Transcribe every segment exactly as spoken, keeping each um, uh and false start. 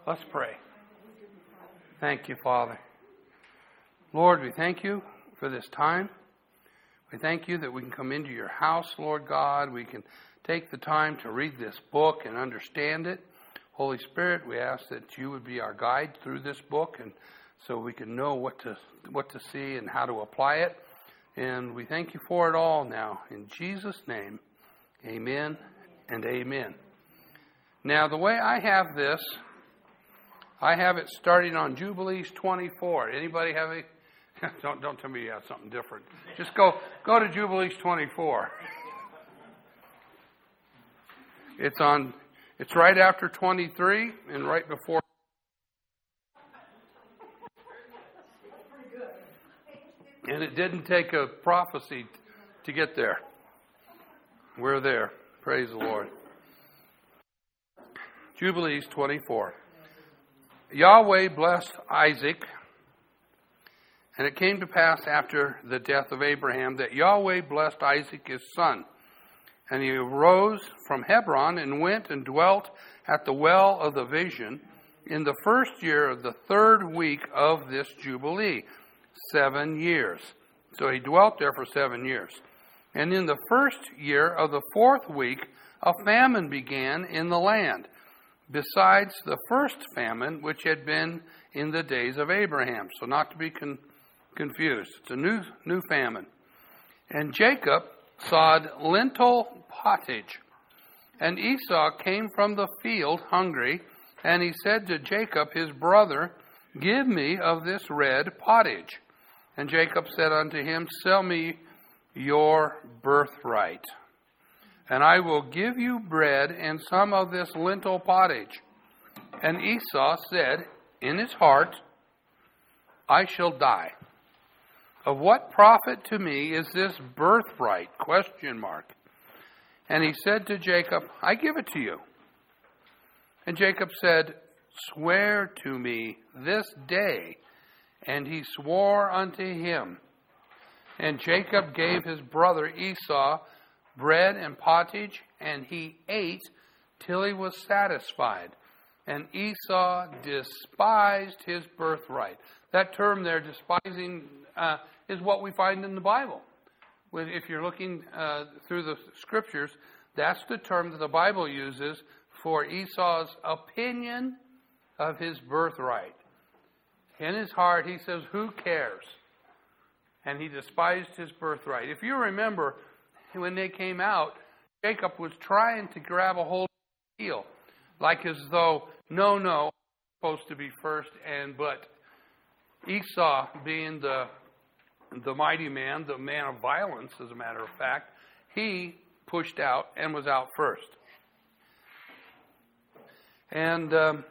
Let's pray. Thank you, Father. Lord, we thank you for this time. We thank you that we can come into your house, Lord God. We can take the time to read this book and understand it. Holy Spirit, we ask that you would be our guide through this book, and so we can know what to what to see and how to apply it. And we thank you for it all now. In Jesus' name, amen and amen. Now, the way I have this, I have it starting on Jubilees twenty-four. Anybody have a... don't don't tell me you have something different. Just go go to Jubilees twenty-four. It's on. It's right after twenty-three and right before. And it didn't take a prophecy to get there. We're there. Praise the Lord. Jubilees twenty-four. Yahweh blessed Isaac, and it came to pass after the death of Abraham that Yahweh blessed Isaac his son. And he arose from Hebron and went and dwelt at the well of the vision in the first year of the third week of this Jubilee, seven years. So he dwelt there for seven years. And in the first year of the fourth week, a famine began in the land, besides the first famine which had been in the days of Abraham. So not to be con- confused. It's a new, new famine. And Jacob sawed lentil pottage. And Esau came from the field hungry, and he said to Jacob his brother, "Give me of this red pottage." And Jacob said unto him, "Sell me your birthright, and I will give you bread and some of this lentil pottage." And Esau said in his heart, "I shall die. Of what profit to me is this birthright?" Question mark. And he said to Jacob, "I give it to you." And Jacob said, "Swear to me this day." And he swore unto him. And Jacob gave his brother Esau bread and pottage, and he ate till he was satisfied. And Esau despised his birthright. That term there, despising, uh, is what we find in the Bible. If you're looking uh, through the scriptures, that's the term that the Bible uses for Esau's opinion of his birthright. In his heart, he says, "Who cares?" And he despised his birthright. If you remember, when they came out, Jacob was trying to grab a hold of the heel, like as though, no, no, I'm supposed to be first. And but Esau, being the the mighty man, the man of violence, as a matter of fact, he pushed out and was out first. And um,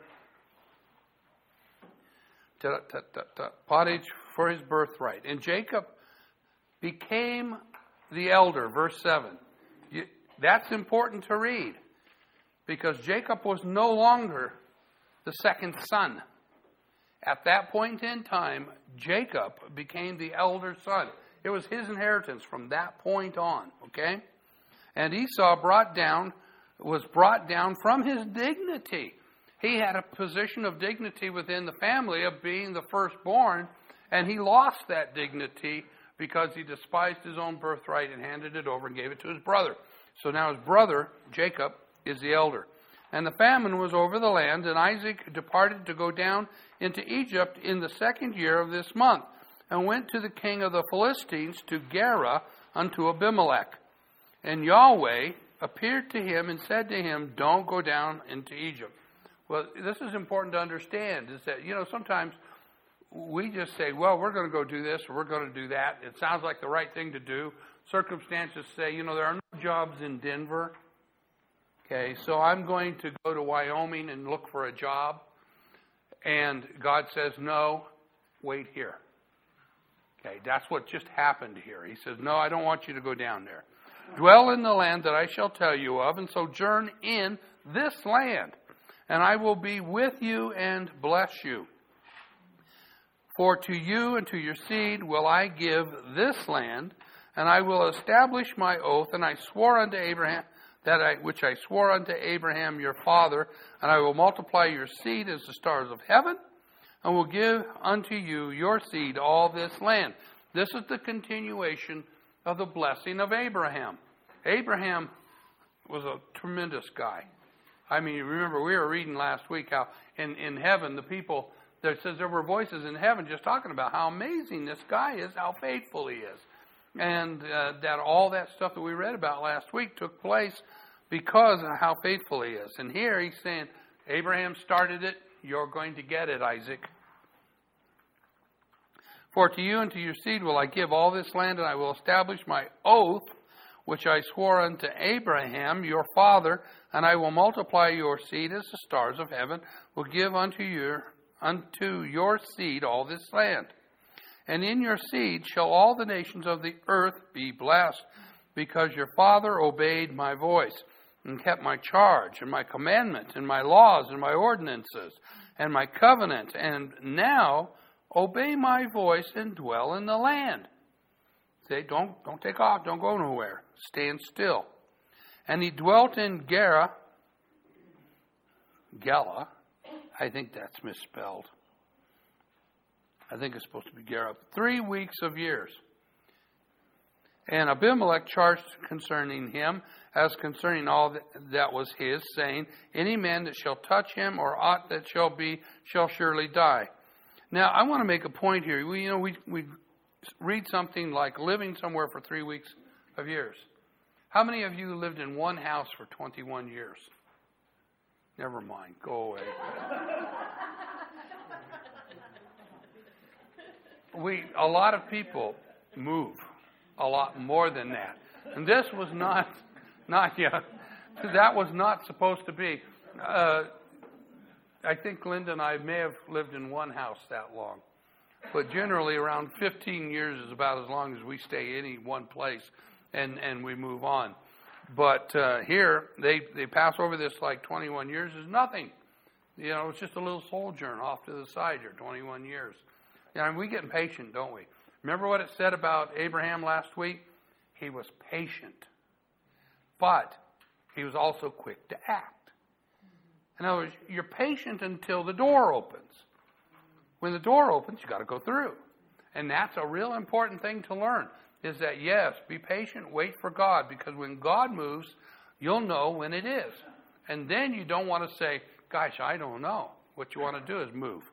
ta, ta, ta, ta, pottage for his birthright. And Jacob became the elder, verse seven. You, that's important to read, because Jacob was no longer the second son. At that point in time, Jacob became the elder son. It was his inheritance from that point on, okay? And Esau brought down, was brought down from his dignity. He had a position of dignity within the family of being the firstborn, and he lost that dignity because he despised his own birthright and handed it over and gave it to his brother. So now his brother, Jacob, is the elder. And the famine was over the land, and Isaac departed to go down into Egypt in the second year of this month, and went to the king of the Philistines, to Gerar, unto Abimelech. And Yahweh appeared to him and said to him, "Don't go down into Egypt." Well, this is important to understand, is that, you know, sometimes we just say, well, we're going to go do this, or we're going to do that. It sounds like the right thing to do. Circumstances say, you know, there are no jobs in Denver. Okay, so I'm going to go to Wyoming and look for a job. And God says, "No, wait here." Okay, that's what just happened here. He says, "No, I don't want you to go down there. Dwell in the land that I shall tell you of, and sojourn in this land. And I will be with you and bless you. For to you and to your seed will I give this land, and I will establish my oath. And I swore unto Abraham that I, which I swore unto Abraham your father, and I will multiply your seed as the stars of heaven, and will give unto you your seed all this land. This is the continuation of the blessing of Abraham. Abraham was a tremendous guy. I mean, remember, we were reading last week how in, in heaven, the people, there says there were voices in heaven just talking about how amazing this guy is, how faithful he is. And uh, that all that stuff that we read about last week took place because of how faithful he is. And here he's saying, Abraham started it, you're going to get it, Isaac. For to you and to your seed will I give all this land, and I will establish my oath, which I swore unto Abraham your father, and I will multiply your seed as the stars of heaven, will give unto your, unto your seed all this land. And in your seed shall all the nations of the earth be blessed, because your father obeyed my voice, and kept my charge, and my commandments, and my laws, and my ordinances, and my covenant, and now obey my voice and dwell in the land. Say, don't, don't take off, don't go nowhere. Stand still. And he dwelt in Gera, Gela, I think that's misspelled. I think it's supposed to be Gera. Three weeks of years. And Abimelech charged concerning him, as concerning all that was his, saying, any man that shall touch him, or aught that shall be, shall surely die. Now, I want to make a point here. We, you know, we we read something like living somewhere for three weeks of years. How many of you lived in one house for twenty-one years? Never mind. Go away. we a lot of people move a lot more than that, and this was not not yet. That was not supposed to be. Uh, I think Linda and I may have lived in one house that long. But generally around fifteen years is about as long as we stay any one place and, and we move on. But uh, here, they, they pass over this like twenty-one years is nothing. You know, it's just a little sojourn off to the side here, twenty-one years. You know, we get impatient, don't we? Remember what it said about Abraham last week? He was patient. But he was also quick to act. In other words, you're patient until the door opens. When the door opens, you got to go through. And that's a real important thing to learn, is that, yes, be patient, wait for God, because when God moves, you'll know when it is. And then you don't want to say, gosh, I don't know. What you want to do is move.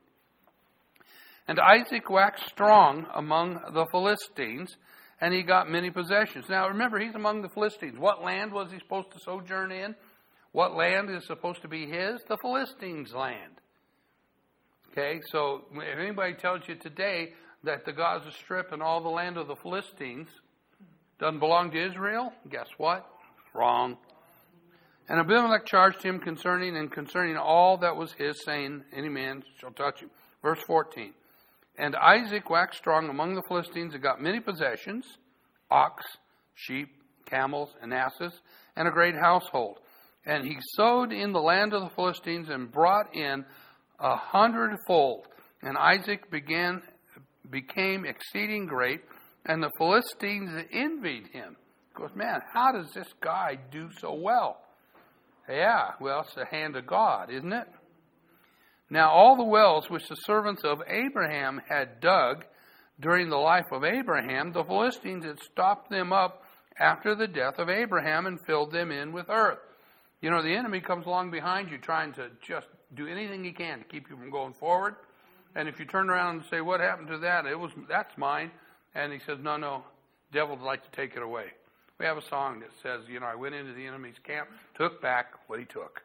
And Isaac waxed strong among the Philistines, and he got many possessions. Now, remember, he's among the Philistines. What land was he supposed to sojourn in? What land is supposed to be his? The Philistines' land. Okay, so if anybody tells you today that the Gaza Strip and all the land of the Philistines doesn't belong to Israel, guess what? Wrong. And Abimelech charged him concerning and concerning all that was his, saying, any man shall touch him. Verse fourteen. And Isaac waxed strong among the Philistines and got many possessions, ox, sheep, camels, and asses, and a great household. And he sowed in the land of the Philistines and brought in a hundredfold. And Isaac began became exceeding great, and the Philistines envied him. He goes, man, how does this guy do so well? Yeah, well, it's the hand of God, isn't it? Now all the wells which the servants of Abraham had dug during the life of Abraham, the Philistines had stopped them up after the death of Abraham and filled them in with earth. You know, the enemy comes along behind you trying to just do anything he can to keep you from going forward. And if you turn around and say, what happened to that? It was, that's mine. And he says, no, no, the devil would like to take it away. We have a song that says, you know, I went into the enemy's camp, took back what he took.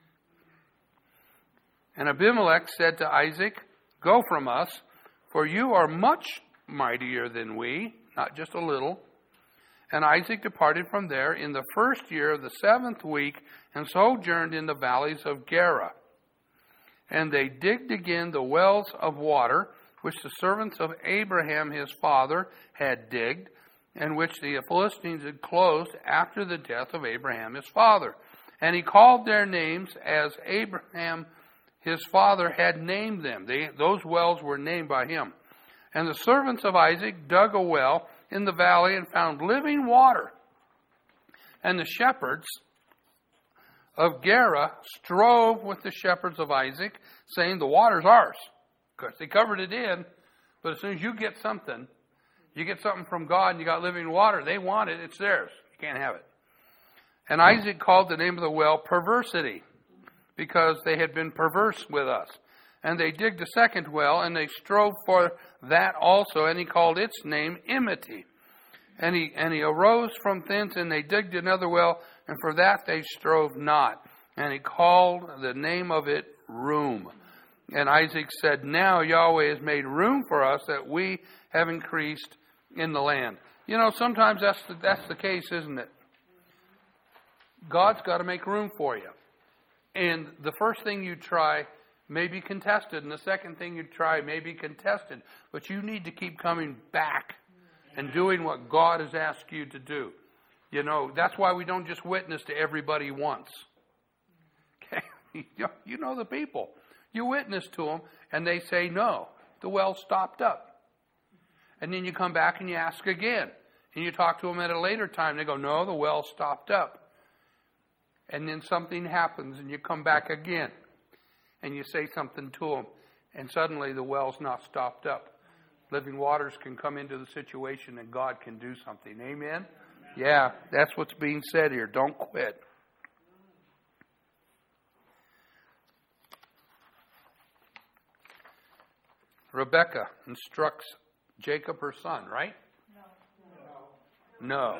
And Abimelech said to Isaac, go from us, for you are much mightier than we, not just a little. And Isaac departed from there in the first year of the seventh week, and sojourned in the valleys of Gera. And they digged again the wells of water, which the servants of Abraham his father had digged, and which the Philistines had closed after the death of Abraham his father. And he called their names as Abraham his father had named them. They, those wells were named by him. And the servants of Isaac dug a well in the valley and found living water. And the shepherds of Gerar strove with the shepherds of Isaac, saying, the water's ours. Because they covered it in, but as soon as you get something, you get something from God and you got living water, they want it, it's theirs. You can't have it. And Isaac called the name of the well Perversity, because they had been perverse with us. And they digged a second well, and they strove for that also, and he called its name Enmity. And he and he arose from thence, and they digged another well, and for that they strove not. And he called the name of it Room. And Isaac said, now Yahweh has made room for us, that we have increased in the land. You know, sometimes that's the, that's the case, isn't it? God's got to make room for you. And the first thing you try may be contested, and the second thing you try may be contested. But you need to keep coming back and doing what God has asked you to do. You know, that's why we don't just witness to everybody once. Okay? You know the people. You witness to them, and they say no. The well stopped up. And then you come back and you ask again. And you talk to them at a later time. They go, no, the well stopped up. And then something happens, and you come back again. And you say something to them. And suddenly the well's not stopped up. Living waters can come into the situation, and God can do something. Amen? Amen. Yeah, that's what's being said here. Don't quit. Rebekah instructs Jacob, her son, right? No. No.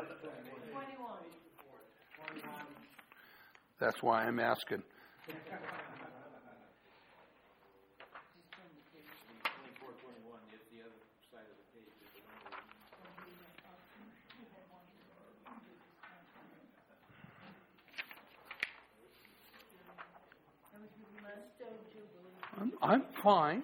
That's why I'm asking. I'm, I'm fine.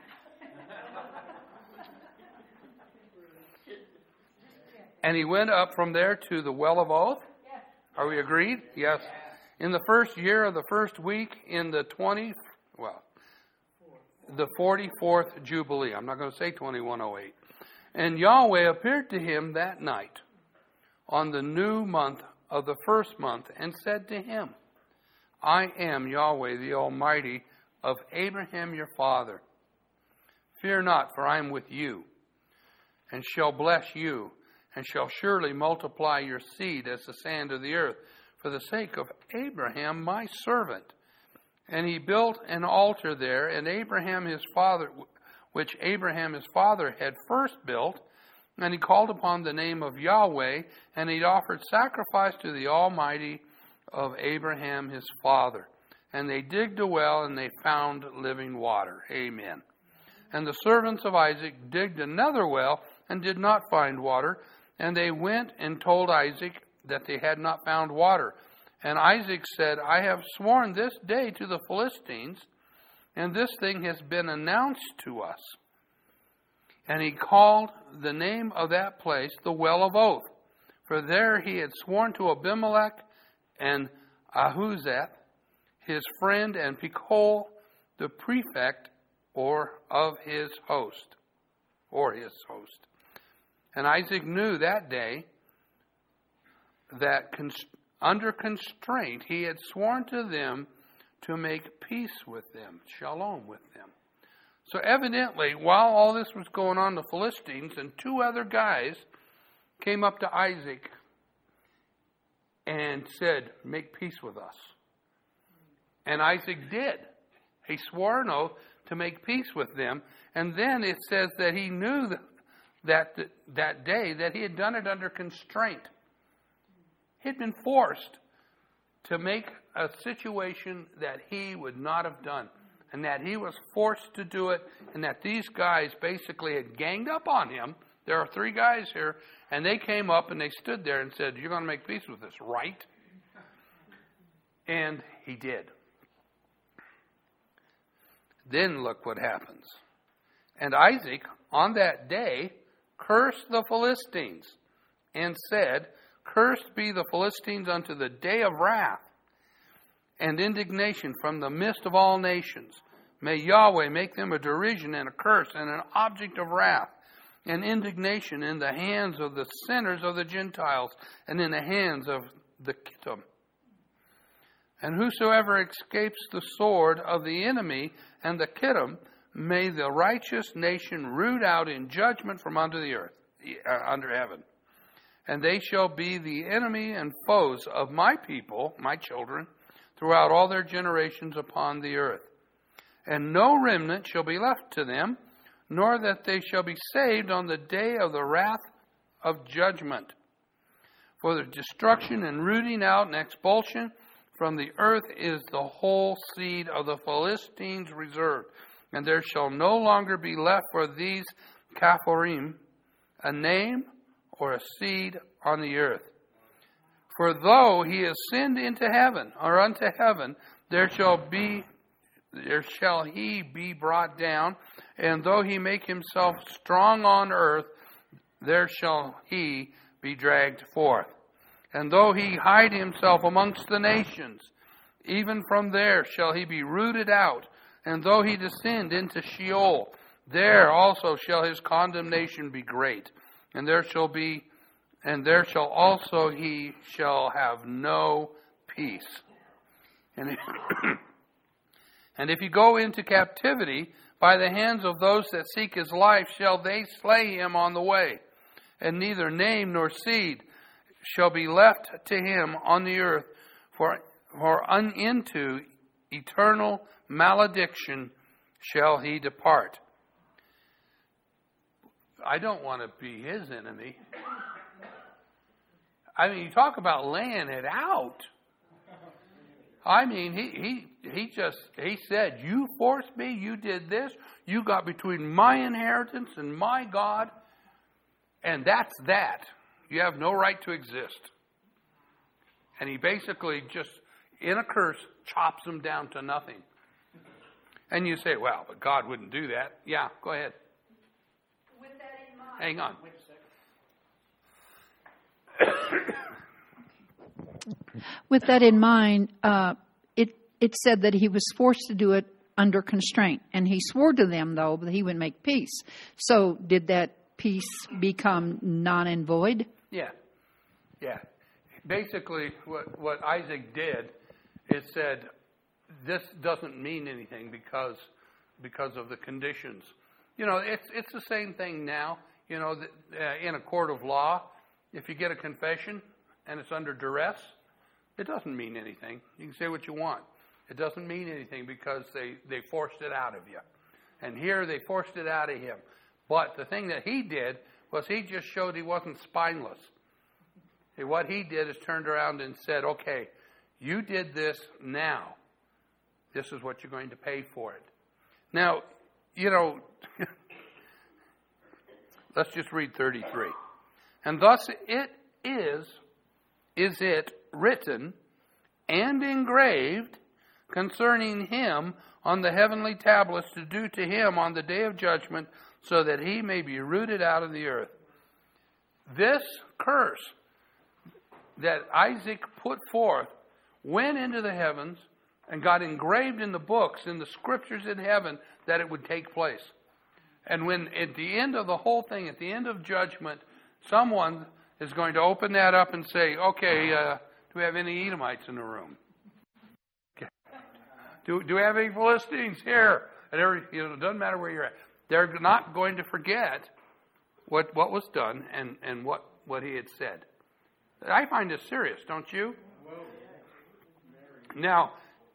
And he went up from there to the well of oath. Are we agreed? Yes. In the first year of the first week in the twentieth, well, the forty-fourth Jubilee. I'm not going to say twenty-one oh eight. And Yahweh appeared to him that night on the new month of the first month and said to him, I am Yahweh the Almighty of Abraham your father. Fear not, for I am with you, and shall bless you, and shall surely multiply your seed as the sand of the earth, for the sake of Abraham my servant. And he built an altar there, and Abraham his father, which Abraham his father had first built, and he called upon the name of Yahweh, and he offered sacrifice to the Almighty of Abraham his father. And they digged a well, and they found living water. Amen. And the servants of Isaac digged another well, and did not find water. And they went and told Isaac that they had not found water. And Isaac said, I have sworn this day to the Philistines, and this thing has been announced to us. And he called the name of that place the Well of Oath, for there he had sworn to Abimelech and Ahuzeth, his friend, and Pichol, the prefect, or of his host, or his host. And Isaac knew that day that const- under constraint he had sworn to them to make peace with them, shalom with them. So evidently, while all this was going on, the Philistines and two other guys came up to Isaac and said, make peace with us. And Isaac did. He swore an oath to make peace with them. And then it says that he knew that that, that day that he had done it under constraint. He'd been forced to make a situation that he would not have done. And that he was forced to do it. And that these guys basically had ganged up on him. There are three guys here. And they came up and they stood there and said, you're going to make peace with us, right? And he did. Then look what happens. And Isaac, on that day, cursed the Philistines and said, cursed be the Philistines unto the day of wrath and indignation from the midst of all nations. May Yahweh make them a derision and a curse and an object of wrath and indignation in the hands of the sinners of the Gentiles and in the hands of the Kittim. And whosoever escapes the sword of the enemy and the Kittim, may the righteous nation root out in judgment from under the earth, uh, under heaven. And they shall be the enemy and foes of my people, my children, throughout all their generations upon the earth. And no remnant shall be left to them, nor that they shall be saved on the day of the wrath of judgment. For the destruction and rooting out and expulsion from the earth is the whole seed of the Philistines reserved. And there shall no longer be left for these Caphorim a name or a seed on the earth. For though he ascend into heaven, or unto heaven, there shall be, there shall he be brought down, and though he make himself strong on earth, there shall he be dragged forth. And though he hide himself amongst the nations, even from there shall he be rooted out. And though he descend into Sheol, there also shall his condemnation be great. And there shall be, and there shall also he shall have no peace. And if, and if he go into captivity by the hands of those that seek his life, shall they slay him on the way. And neither name nor seed shall be left to him on the earth, for, for un, into eternal malediction shall he depart. I don't want to be his enemy. I mean, you talk about laying it out. I mean, he he he just, he said, you forced me, you did this, you got between my inheritance and my God, and that's that. You have no right to exist. And he basically just, in a curse, chops them down to nothing. And you say, well, but God wouldn't do that. Yeah, go ahead. With that in mind. Hang on. Wait a second. With that in mind, uh, it it said that he was forced to do it under constraint. And he swore to them, though, that he would make peace. So did that peace become non and void? Yeah. Yeah. Basically, what, what Isaac did is said, this doesn't mean anything because because of the conditions. You know, it's it's the same thing now. You know, uh, in a court of law, if you get a confession and it's under duress, it doesn't mean anything. You can say what you want. It doesn't mean anything because they, they forced it out of you. And here they forced it out of him. But the thing that he did was he just showed he wasn't spineless. And what he did is turned around and said, okay, you did this now. This is what you're going to pay for it. Now, you know, let's just read thirty-three. And thus it is, is it written and engraved concerning him on the heavenly tablets to do to him on the day of judgment, so that he may be rooted out of the earth. This curse that Isaac put forth went into the heavens and got engraved in the books, in the scriptures in heaven, that it would take place. And when at the end of the whole thing, at the end of judgment, someone is going to open that up and say, okay, uh, do we have any Edomites in the room? Okay. Do, do we have any Philistines here? And every, you know, it doesn't matter where you're at. They're not going to forget what, what was done and, and what, what he had said. I find this serious, don't you? Now,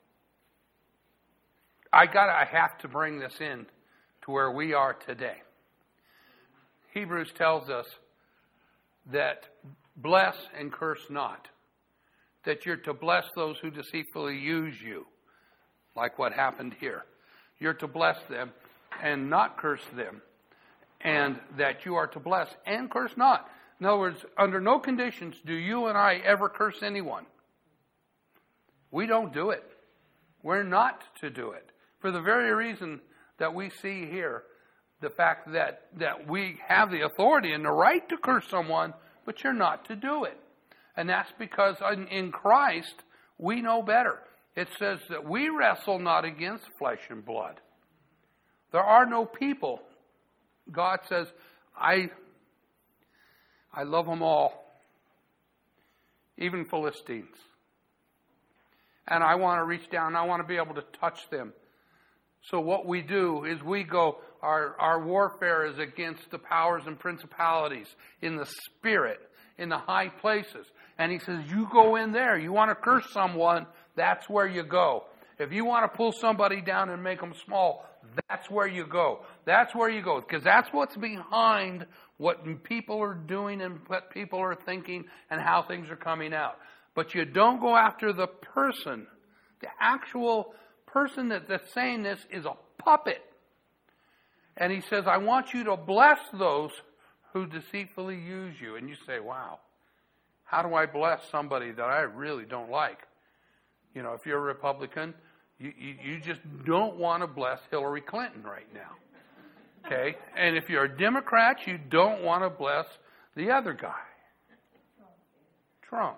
I got I have to bring this in to where we are today. Hebrews tells us that bless and curse not. That you're to bless those who deceitfully use you, like what happened here. You're to bless them and not curse them, and that you are to bless and curse not. In other words, under no conditions do you and I ever curse anyone. We don't do it. We're not to do it. For the very reason that we see here, the fact that, that we have the authority and the right to curse someone, but you're not to do it. And that's because in, in Christ, we know better. It says that we wrestle not against flesh and blood. There are no people. God says, I, I love them all, even Philistines. And I want to reach down. And I want to be able to touch them. So what we do is we go, our, our warfare is against the powers and principalities in the spirit, in the high places. And he says, you go in there. You want to curse someone, that's where you go. If you want to pull somebody down and make them small, that's where you go. That's where you go. Because that's what's behind what people are doing and what people are thinking and how things are coming out. But you don't go after the person. The actual person that, that's saying this is a puppet. And he says, I want you to bless those who deceitfully use you. And you say, wow, how do I bless somebody that I really don't like? You know, if you're a Republican, you, you, you just don't want to bless Hillary Clinton right now. Okay? And if you're a Democrat, you don't want to bless the other guy. Trump.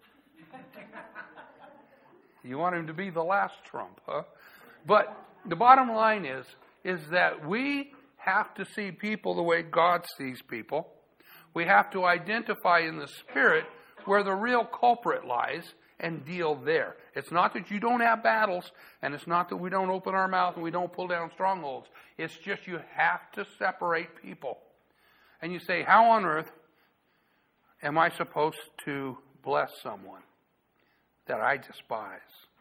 You want him to be the last Trump, huh? But the bottom line is, is that we have to see people the way God sees people. We have to identify in the Spirit where the real culprit lies and deal there. It's not that you don't have battles, and it's not that we don't open our mouth and we don't pull down strongholds. It's just you have to separate people. And you say, how on earth am I supposed to bless someone that I despise?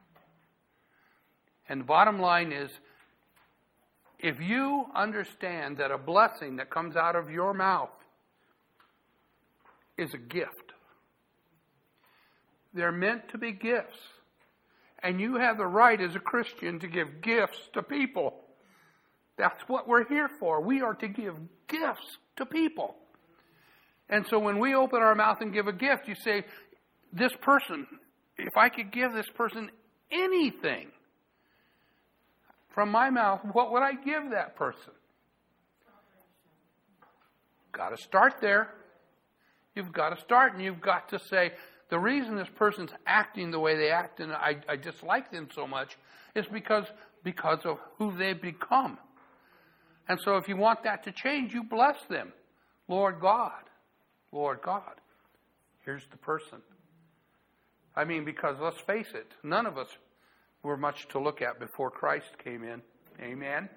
And the bottom line is, if you understand that a blessing that comes out of your mouth is a gift, they're meant to be gifts. And you have the right as a Christian to give gifts to people. That's what we're here for. We are to give gifts to people. And so when we open our mouth and give a gift, you say, this person, if I could give this person anything from my mouth, what would I give that person? Got to start there. You've got to start, and you've got to say, the reason this person's acting the way they act and I, I dislike them so much is because, because of who they've become. And so if you want that to change, you bless them. Lord God, Lord God, here's the person. I mean, because let's face it, none of us were much to look at before Christ came in. Amen? Amen.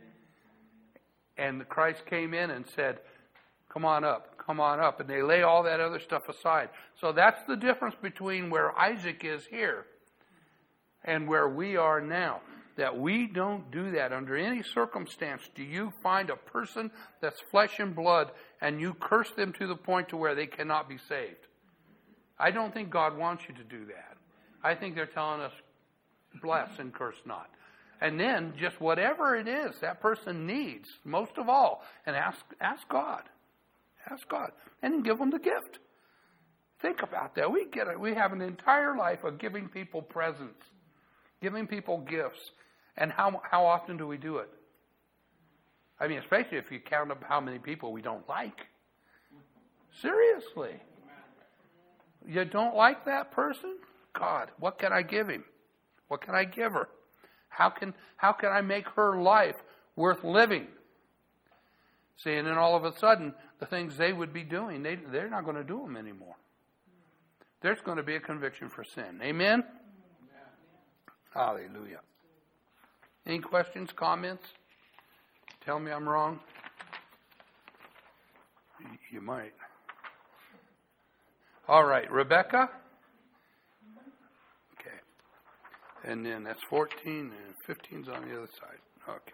And Christ came in and said, come on up, come on up. And they lay all that other stuff aside. So that's the difference between where Isaac is here and where we are now. That we don't do that under any circumstance. Do you find a person that's flesh and blood and you curse them to the point to where they cannot be saved? I don't think God wants you to do that. I think they're telling us, bless and curse not. And then just whatever it is that person needs, most of all, and ask ask God. Ask God. And then give them the gift. Think about that. We get it. We have an entire life of giving people presents. Giving people gifts. And how how often do we do it? I mean, especially if you count up how many people we don't like. Seriously. You don't like that person? God, what can I give him? What can I give her? How can how can I make her life worth living? See, and then all of a sudden, the things they would be doing, they, they're not going to do them anymore. There's going to be a conviction for sin. Amen? Yeah. Hallelujah. Any questions, comments? Tell me I'm wrong. You might. All right, Rebecca. Okay. And then that's fourteen and fifteen's on the other side. Okay.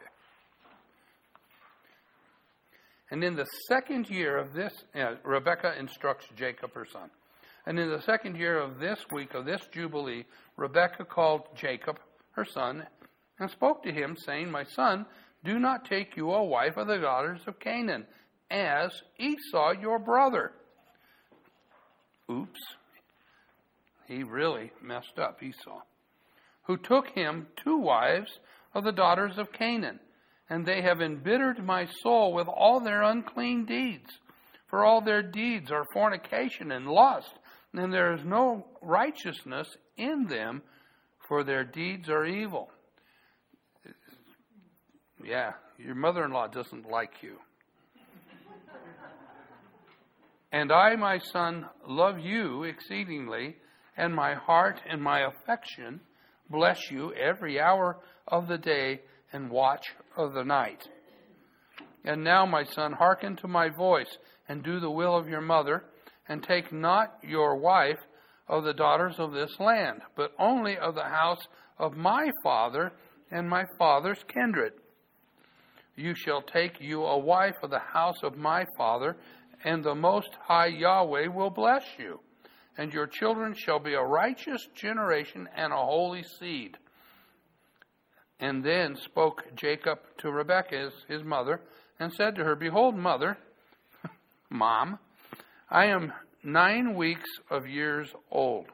And in the second year of this, uh, Rebekah instructs Jacob, her son. And in the second year of this week, of this Jubilee, Rebekah called Jacob, her son, and spoke to him, saying, my son, do not take you a wife of the daughters of Canaan, as Esau your brother. Oops. He really messed up, Esau. Who took him two wives of the daughters of Canaan. And they have embittered my soul with all their unclean deeds. For all their deeds are fornication and lust, and there is no righteousness in them, for their deeds are evil. Yeah, your mother-in-law doesn't like you. And I, my son, love you exceedingly, and my heart and my affection bless you every hour of the day and watch of the night. And now, my son, hearken to my voice, and do the will of your mother, and take not your wife of the daughters of this land, but only of the house of my father and my father's kindred. You shall take you a wife of the house of my father, and the Most High Yahweh will bless you. And your children shall be a righteous generation and a holy seed. And then spoke Jacob to Rebekah, his, his mother, and said to her, Behold, mother, Mom, I am nine weeks of years old.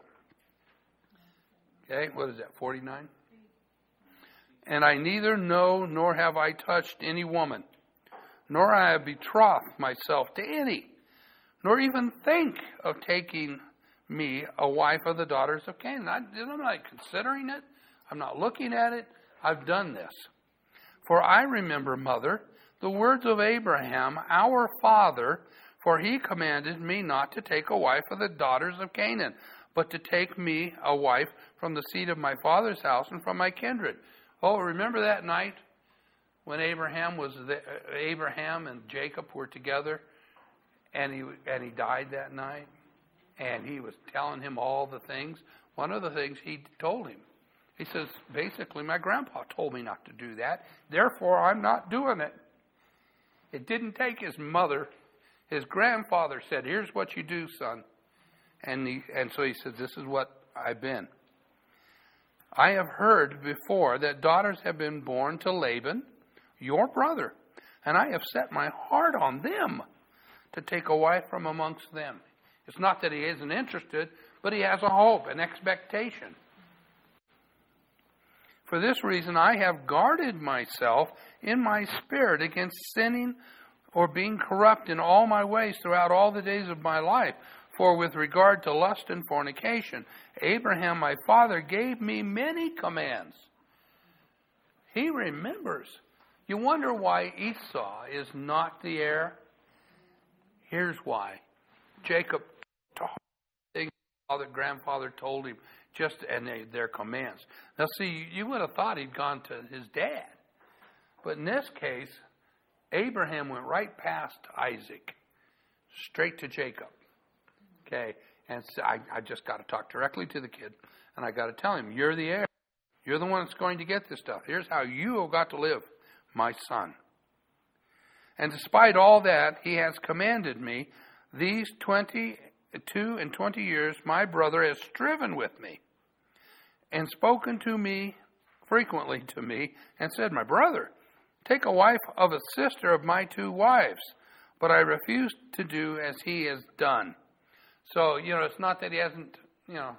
Okay, what is that, forty-nine? And I neither know nor have I touched any woman, nor I have betrothed myself to any, nor even think of taking me a wife of the daughters of Canaan. I, I'm not considering it. I'm not looking at it. I've done this. For I remember, mother, the words of Abraham, our father, for he commanded me not to take a wife of the daughters of Canaan, but to take me a wife from the seed of my father's house and from my kindred. Oh, remember that night when Abraham was the, uh, Abraham and Jacob were together, and he and he died that night, and he was telling him all the things. One of the things he told him, he says, basically, my grandpa told me not to do that, therefore I'm not doing it. It didn't take his mother. His grandfather said, here's what you do, son. And he, and so he said, this is what I've been. I have heard before that daughters have been born to Laban, your brother, and I have set my heart on them to take a wife from amongst them. It's not that he isn't interested, but he has a hope, an expectation. For this reason, I have guarded myself in my spirit against sinning or being corrupt in all my ways throughout all the days of my life. For with regard to lust and fornication, Abraham, my father, gave me many commands. He remembers. You wonder why Esau is not the heir? Here's why. Jacob taught things father, grandfather told him, just and they, their commands. Now, see, you would have thought he'd gone to his dad. But in this case, Abraham went right past Isaac, straight to Jacob. Okay, and so I, I just got to talk directly to the kid, and I got to tell him, you're the heir. You're the one that's going to get this stuff. Here's how you have got to live, my son. And despite all that, he has commanded me, these twenty-two and twenty years, my brother has striven with me and spoken to me frequently to me and said, my brother, take a wife of a sister of my two wives. But I refused to do as he has done. So, you know, it's not that he hasn't, you know,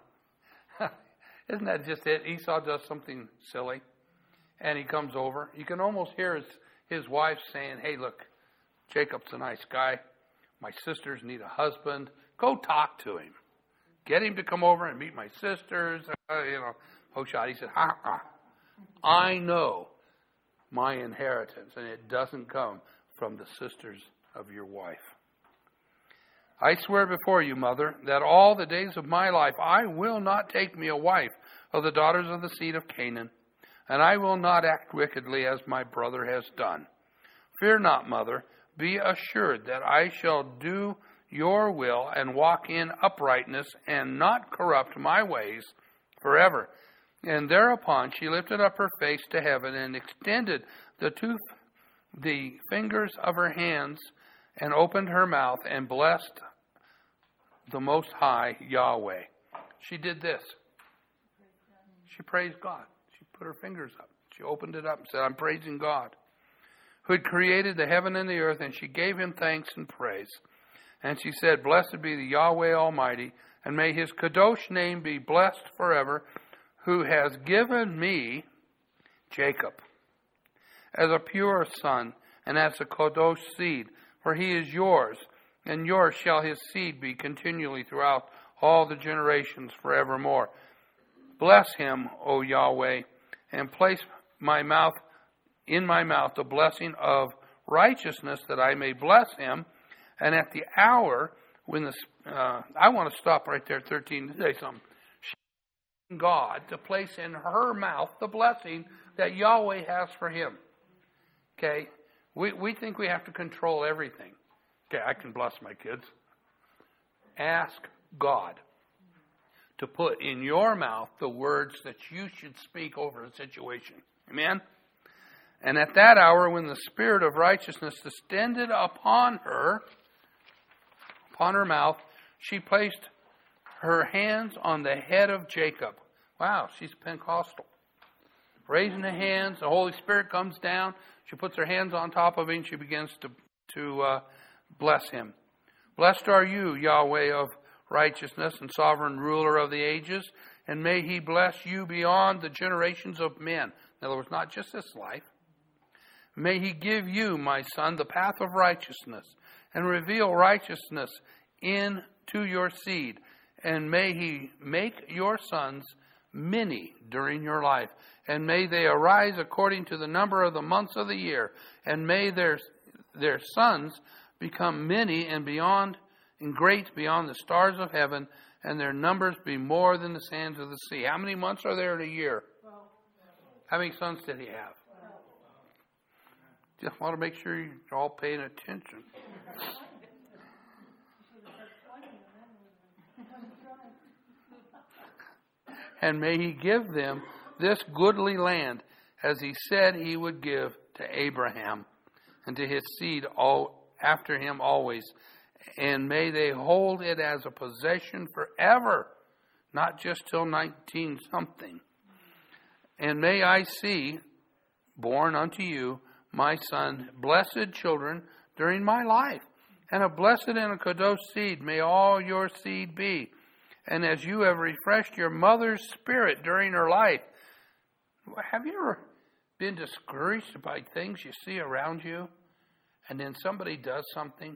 isn't that just it? Esau does something silly, and he comes over. You can almost hear his, his wife saying, hey, look, Jacob's a nice guy. My sisters need a husband. Go talk to him. Get him to come over and meet my sisters. Uh, you know, Hoshad, he said, uh-uh. I know my inheritance, and it doesn't come from the sisters of your wife. I swear before you, mother, that all the days of my life I will not take me a wife of the daughters of the seed of Canaan, and I will not act wickedly as my brother has done. Fear not, mother, be assured that I shall do your will and walk in uprightness and not corrupt my ways forever. And thereupon she lifted up her face to heaven and extended the two the fingers of her hands and opened her mouth and blessed the Most High Yahweh. She did this. She praised God. She put her fingers up. She opened it up and said, I'm praising God, who had created the heaven and the earth, and she gave him thanks and praise. And she said, blessed be the Yahweh Almighty, and may his Kadosh name be blessed forever, who has given me, Jacob, as a pure son, and as a Kadosh seed, for he is yours, and yours shall his seed be continually throughout all the generations forevermore. Bless him, O Yahweh, and place my mouth in my mouth the blessing of righteousness, that I may bless him. And at the hour when the uh, I want to stop right there, thirteen, to say something. God to place in her mouth the blessing that Yahweh has for him. Okay? We, we think we have to control everything. Okay, I can bless my kids. Ask God to put in your mouth the words that you should speak over a situation. Amen? And at that hour, when the Spirit of righteousness descended upon her, upon her mouth, she placed her hands on the head of Jacob. Wow, she's Pentecostal. Raising the hands, the Holy Spirit comes down. She puts her hands on top of him, and she begins to, to uh, bless him. Blessed are you, Yahweh of righteousness and sovereign ruler of the ages, and may he bless you beyond the generations of men. In other words, not just this life. May he give you, my son, the path of righteousness, and reveal righteousness into your seed. And may he make your sons many during your life. And may they arise according to the number of the months of the year. And may their their sons become many and beyond and great beyond the stars of heaven, and their numbers be more than the sands of the sea. How many months are there in a year? How many sons did he have? Just want to make sure you're all paying attention. And may he give them this goodly land, as he said he would give to Abraham and to his seed all after him always. And may they hold it as a possession forever, not just till nineteen something. And may I see, born unto you, my son, blessed children during my life. And a blessed and a kadosh seed may all your seed be. And as you have refreshed your mother's spirit during her life. Have you ever been discouraged by things you see around you? And then somebody does something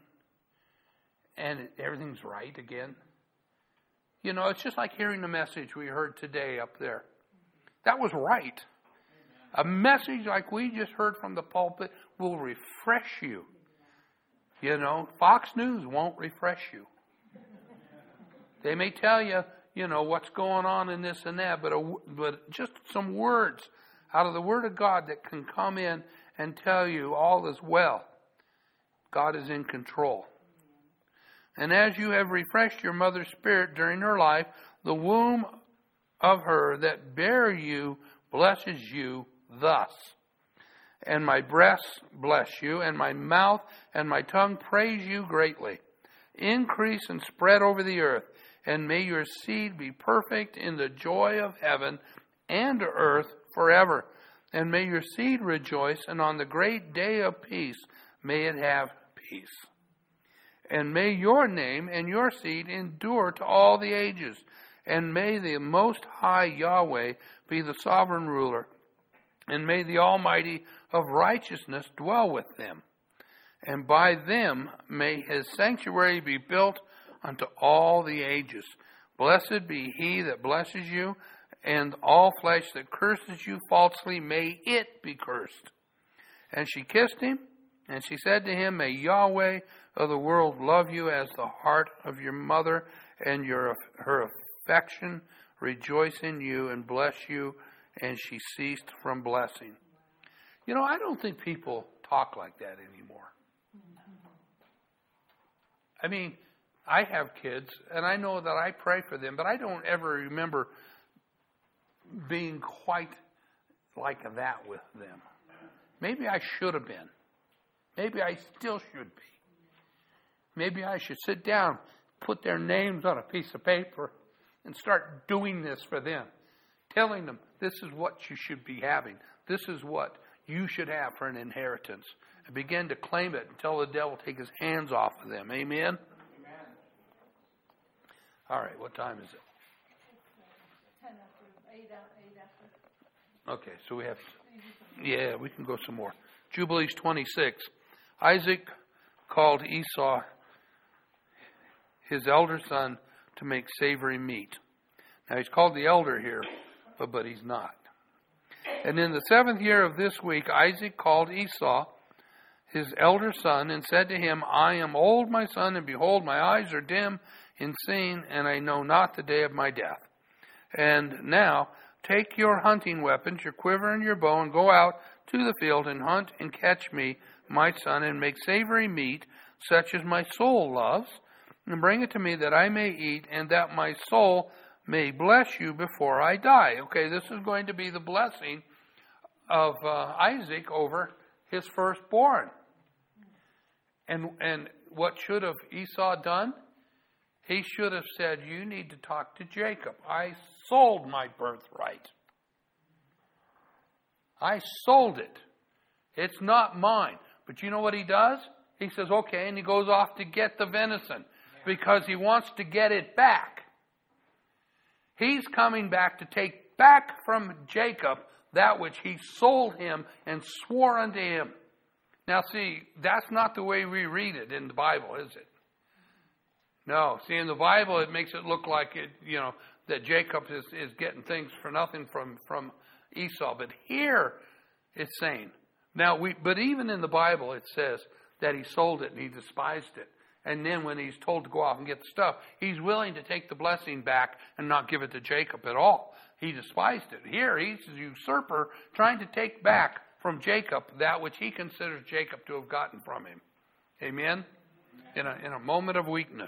and everything's right again? You know, it's just like hearing the message we heard today up there. That was right. A message like we just heard from the pulpit will refresh you. You know, Fox News won't refresh you. They may tell you, you know, what's going on in this and that, but a, but just some words out of the Word of God that can come in and tell you all is well. God is in control. And as you have refreshed your mother's spirit during her life, the womb of her that bare you blesses you thus. And my breasts bless you, and my mouth and my tongue praise you greatly. Increase and spread over the earth, and may your seed be perfect in the joy of heaven and earth forever. And may your seed rejoice, and on the great day of peace may it have peace. And may your name and your seed endure to all the ages. And may the Most High Yahweh be the sovereign ruler. And may the Almighty of righteousness dwell with them. And by them may his sanctuary be built unto all the ages. Blessed be he that blesses you, and all flesh that curses you falsely, may it be cursed. And she kissed him, and she said to him, may Yahweh of the world love you as the heart of your mother, and your her affection rejoice in you and bless you. And she ceased from blessing. You know, I don't think people talk like that anymore. I mean, I have kids, and I know that I pray for them, but I don't ever remember being quite like that with them. Maybe I should have been. Maybe I still should be. Maybe I should sit down, put their names on a piece of paper, and start doing this for them. Telling them, this is what you should be having. This is what you should have for an inheritance. And begin to claim it until the devil take his hands off of them. Amen? Amen. All right, what time is it? ten after, eight after. Okay, so we have, yeah, we can go some more. Jubilees twenty-six. Isaac called Esau, his elder son, to make savory meat. Now, he's called the elder here, but, but he's not. And in the seventh year of this week, Isaac called Esau, his elder son, and said to him, I am old, my son, and behold, my eyes are dim in seeing, and I know not the day of my death. And now take your hunting weapons, your quiver and your bow, and go out to the field and hunt and catch me, my son, and make savory meat, such as my soul loves, and bring it to me that I may eat, and that my soul may bless you before I die. Okay, this is going to be the blessing of uh, Isaac over his firstborn. And and what should have Esau done? He should have said, you need to talk to Jacob. I sold my birthright. I sold it. It's not mine. But you know what he does? He says, okay, and he goes off to get the venison because he wants to get it back. He's coming back to take back from Jacob that which he sold him and swore unto him. Now see, that's not the way we read it in the Bible, is it? No. See, in the Bible it makes it look like it, you know, that Jacob is, is getting things for nothing from, from Esau. But here it's saying, now we, but even in the Bible it says that he sold it and he despised it. And then when he's told to go off and get the stuff, he's willing to take the blessing back and not give it to Jacob at all. He despised it. Here he's a usurper trying to take back from Jacob that which he considers Jacob to have gotten from him. Amen? In a, in a moment of weakness.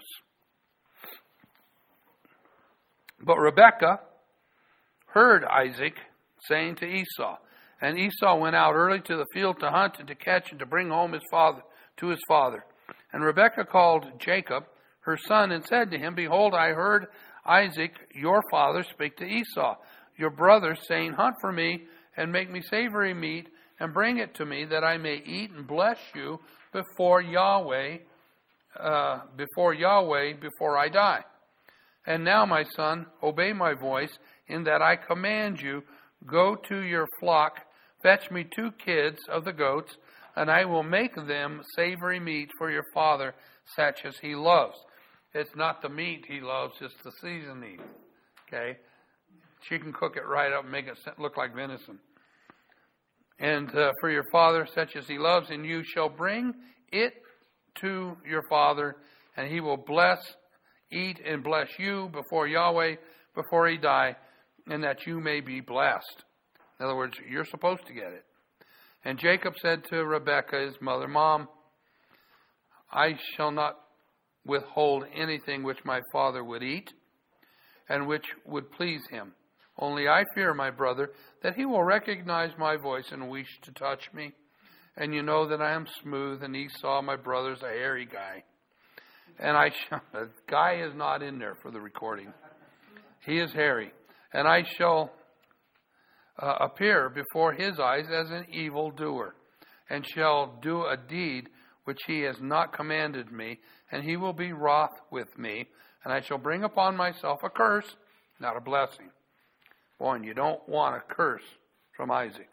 But Rebekah heard Isaac saying to Esau, and Esau went out early to the field to hunt and to catch and to bring home his father to his father. And Rebekah called Jacob, her son, and said to him, behold, I heard Isaac, your father, speak to Esau, your brother, saying, hunt for me and make me savory meat and bring it to me that I may eat and bless you before Yahweh, uh, before Yahweh, before I die. And now, my son, obey my voice in that I command you, go to your flock, fetch me two kids of the goats, and I will make them savory meat for your father, such as he loves. It's not the meat he loves, it's the seasoning. Okay? She can cook it right up and make it look like venison. And uh, for your father, such as he loves, and you shall bring it to your father, and he will bless, eat and bless you before Yahweh, before he die, and that you may be blessed. In other words, you're supposed to get it. And Jacob said to Rebekah, his mother, Mom, I shall not withhold anything which my father would eat, and which would please him. Only I fear, my brother, that he will recognize my voice and wish to touch me. And you know that I am smooth, and Esau, my brother's a hairy guy. And I shall, the guy is not in there for the recording. He is hairy. And I shall uh, appear before his eyes as an evildoer, and shall do a deed which he has not commanded me, and he will be wroth with me, and I shall bring upon myself a curse, not a blessing. Boy, and you don't want a curse from Isaac.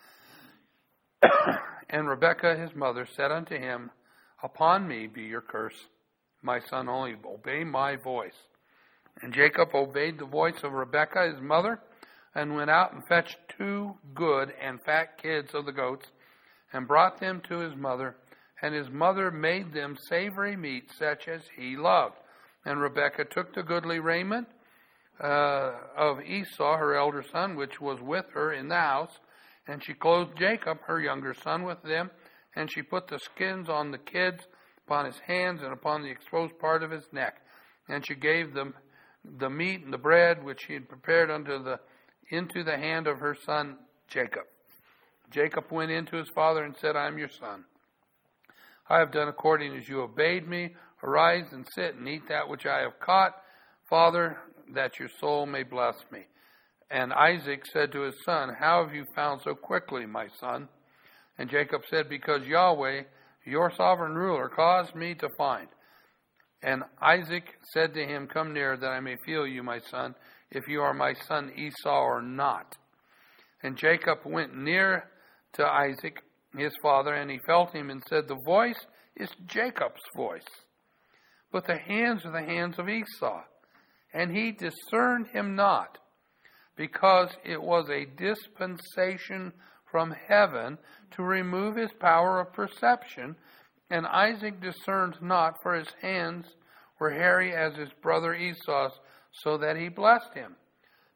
And Rebekah his mother said unto him, upon me be your curse, my son, only obey my voice. And Jacob obeyed the voice of Rebekah his mother, and went out and fetched two good and fat kids of the goats, and brought them to his mother. And his mother made them savory meat, such as he loved. And Rebekah took the goodly raiment uh, of Esau, her elder son, which was with her in the house, and she clothed Jacob, her younger son, with them, and she put the skins on the kids, upon his hands, and upon the exposed part of his neck. And she gave them the meat and the bread which she had prepared unto the into the hand of her son Jacob. Jacob went in to his father and said, I am your son. I have done according as you obeyed me. Arise and sit and eat that which I have caught, Father, that your soul may bless me. And Isaac said to his son, how have you found so quickly, my son? And Jacob said, because Yahweh, your sovereign ruler, caused me to find. And Isaac said to him, come near, that I may feel you, my son, if you are my son Esau or not. And Jacob went near to Isaac, his father, and he felt him and said, the voice is Jacob's voice, but the hands are the hands of Esau. And he discerned him not, because it was a dispensation from heaven to remove his power of perception. And Isaac discerned not, for his hands were hairy as his brother Esau's, so that he blessed him.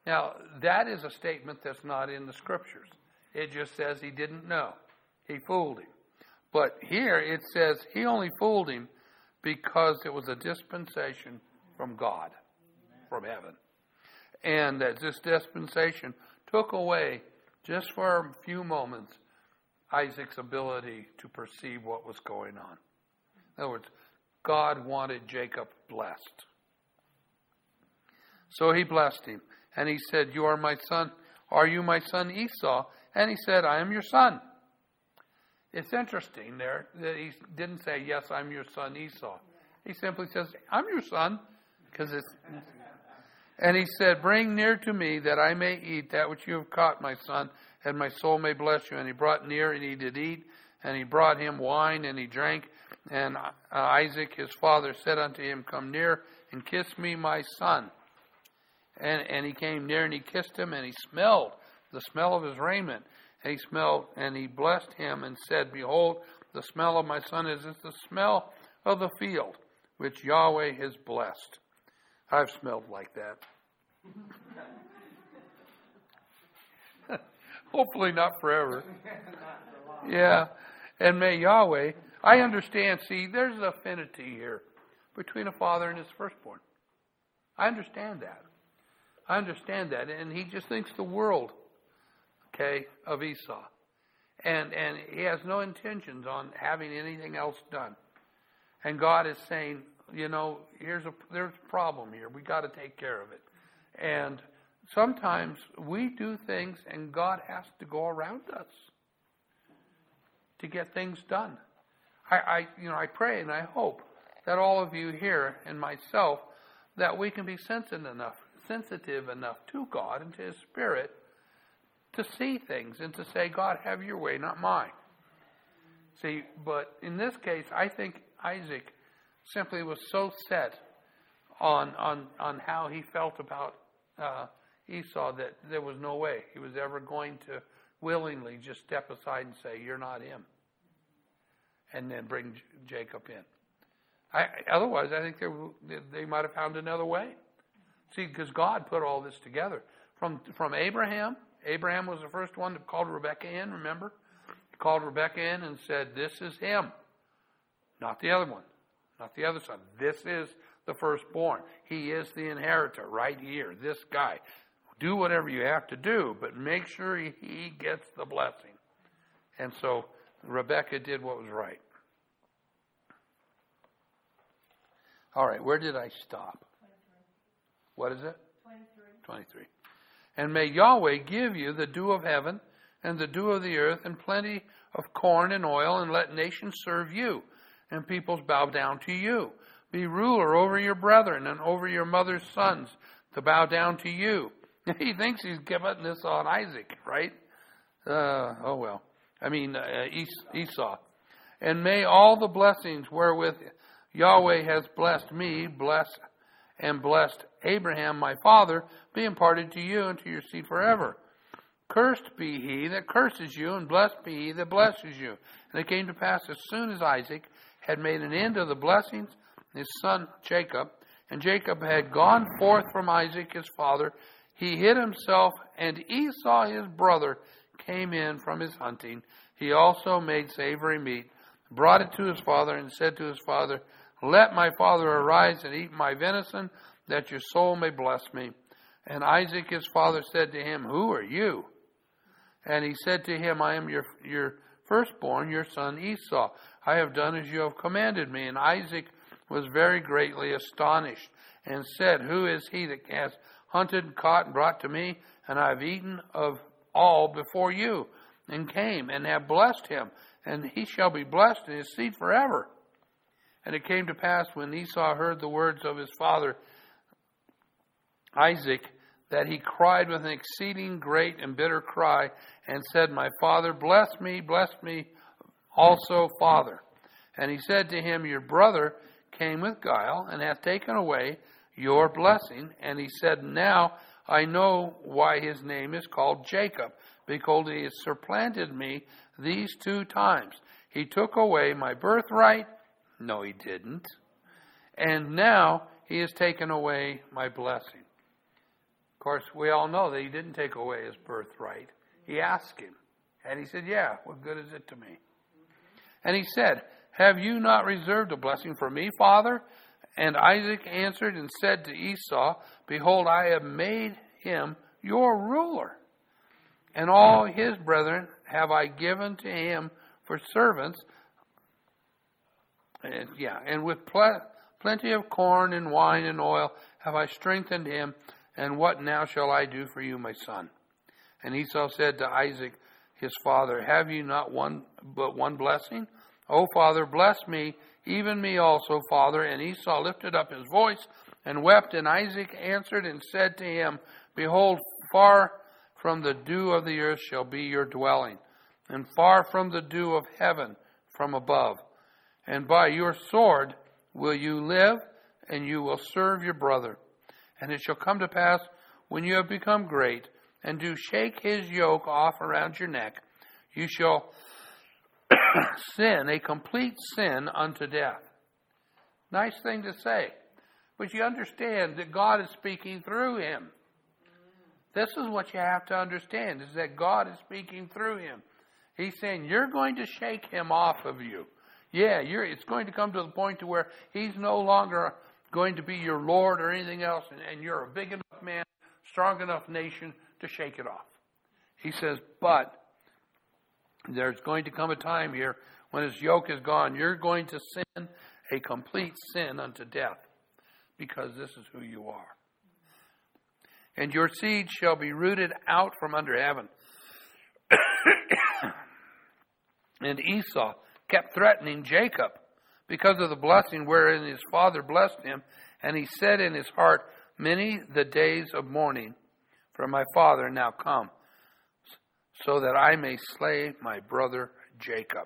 Now, that is a statement that's not in the Scriptures. It just says he didn't know. He fooled him. But here it says he only fooled him because it was a dispensation from God, from heaven. And that this dispensation took away, just for a few moments, Isaac's ability to perceive what was going on. In other words, God wanted Jacob blessed. So he blessed him. And he said, you are my son. Are you my son Esau? And he said, I am your son. It's interesting there that he didn't say, yes, I'm your son Esau. He simply says, I'm your son. Because it's... And he said, bring near to me that I may eat that which you have caught, my son, and my soul may bless you. And he brought near, and he did eat. And he brought him wine, and he drank. And uh, Isaac, his father, said unto him, come near and kiss me, my son. And, and he came near, and he kissed him, and he smelled the smell of his raiment. And he smelled, and he blessed him, and said, behold, the smell of my son is as the smell of the field, which Yahweh has blessed. I've smelled like that. Hopefully not forever. Yeah. And may Yahweh, I understand, see, there's an affinity here between a father and his firstborn. I understand that. I understand that. And he just thinks the world, okay, of Esau. And and he has no intentions on having anything else done. And God is saying, you know, here's a there's a problem here. We got to take care of it. And sometimes we do things and God has to go around us to get things done. I, I you know, I pray and I hope that all of you here and myself, that we can be sensitive enough, sensitive enough to God and to His Spirit to see things and to say, God, have your way, not mine. See, but in this case, I think Isaac simply was so set on on, on how he felt about uh, Esau that there was no way he was ever going to willingly just step aside and say, you're not him. And then bring J- Jacob in. I, otherwise, I think they, they might have found another way. See, because God put all this together. From from Abraham, Abraham was the first one that called Rebekah in, remember? He called Rebekah in and said, this is him. Not the other one. Not the other son. This is the firstborn. He is the inheritor right here, this guy. Do whatever you have to do, but make sure he, he gets the blessing. And so Rebekah did what was right. All right, where did I stop? twenty-three. What is it? twenty-three. twenty-three. And may Yahweh give you the dew of heaven and the dew of the earth and plenty of corn and oil, and let nations serve you and peoples bow down to you. Be ruler over your brethren and over your mother's sons to bow down to you. He thinks he's giving this on Isaac, right? Uh, oh well. I mean uh, Esau. And may all the blessings wherewith Yahweh has blessed me, bless and blessed Abraham my father, be imparted to you and to your seed forever. Cursed be he that curses you, and blessed be he that blesses you. And it came to pass, as soon as Isaac had made an end of the blessings, his son Jacob, and Jacob had gone forth from Isaac his father, he hid himself, and Esau his brother came in from his hunting. He also made savory meat, brought it to his father, and said to his father, let my father arise and eat my venison, that your soul may bless me. And Isaac his father said to him, who are you? And he said to him, I am your your firstborn, your son Esau. I have done as you have commanded me. And Isaac was very greatly astonished, and said, who is he that has hunted and caught and brought to me? And I have eaten of all before you, and came and have blessed him, and he shall be blessed in his seed forever. And it came to pass, when Esau heard the words of his father Isaac, that he cried with an exceeding great and bitter cry, and said, my father, bless me, bless me also, father. And he said to him, your brother came with guile, and hath taken away your blessing. And he said, now I know why his name is called Jacob, because he has supplanted me these two times. He took away my birthright. No, he didn't. And now he has taken away my blessing. course, we all know that he didn't take away his birthright. He asked him. And he said, yeah, what good is it to me? And he said, have you not reserved a blessing for me, Father? And Isaac answered and said to Esau, behold, I have made him your ruler. And all his brethren have I given to him for servants. And, yeah, and with pl- plenty of corn and wine and oil have I strengthened him. And what now shall I do for you, my son? And Esau said to Isaac, his father, have you not one but one blessing? O father, bless me, even me also, father. And Esau lifted up his voice and wept. And Isaac answered and said to him, behold, far from the dew of the earth shall be your dwelling, and far from the dew of heaven from above. And by your sword will you live, and you will serve your brother. And it shall come to pass, when you have become great, and do shake his yoke off around your neck, you shall sin, a complete sin unto death. Nice thing to say. But you understand that God is speaking through him. This is what you have to understand, is that God is speaking through him. He's saying, you're going to shake him off of you. Yeah, you're, it's going to come to the point to where he's no longer going to be your Lord or anything else, and, and you're a big enough man, strong enough nation to shake it off. He says, but there's going to come a time here when his yoke is gone. You're going to sin a complete sin unto death, because this is who you are. And your seed shall be rooted out from under heaven. And Esau kept threatening Jacob because of the blessing wherein his father blessed him. And he said in his heart, many the days of mourning for my father now come, so that I may slay my brother Jacob.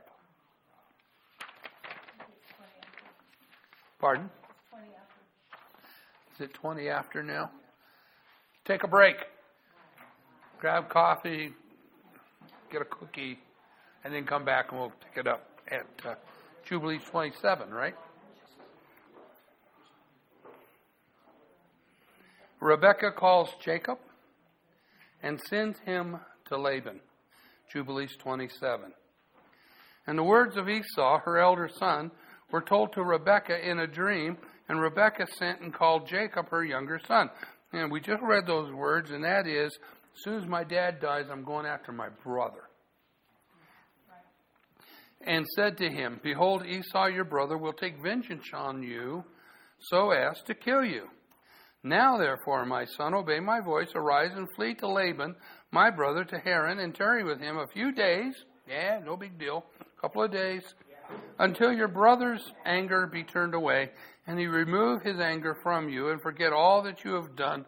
Pardon? Is it twenty after now? Take a break. Grab coffee, get a cookie, and then come back and we'll pick it up at uh, Jubilees twenty-seven, right? Rebekah calls Jacob and sends him to Laban. Jubilees twenty-seven. And the words of Esau, her elder son, were told to Rebekah in a dream, and Rebekah sent and called Jacob, her younger son. And we just read those words, and that is, as soon as my dad dies, I'm going after my brother. And said to him, behold, Esau your brother will take vengeance on you, so as to kill you. Now, therefore, my son, obey my voice, arise and flee to Laban, my brother, to Haran, and tarry with him a few days. Yeah, no big deal. A couple of days. Until your brother's anger be turned away, and he remove his anger from you, and forget all that you have done.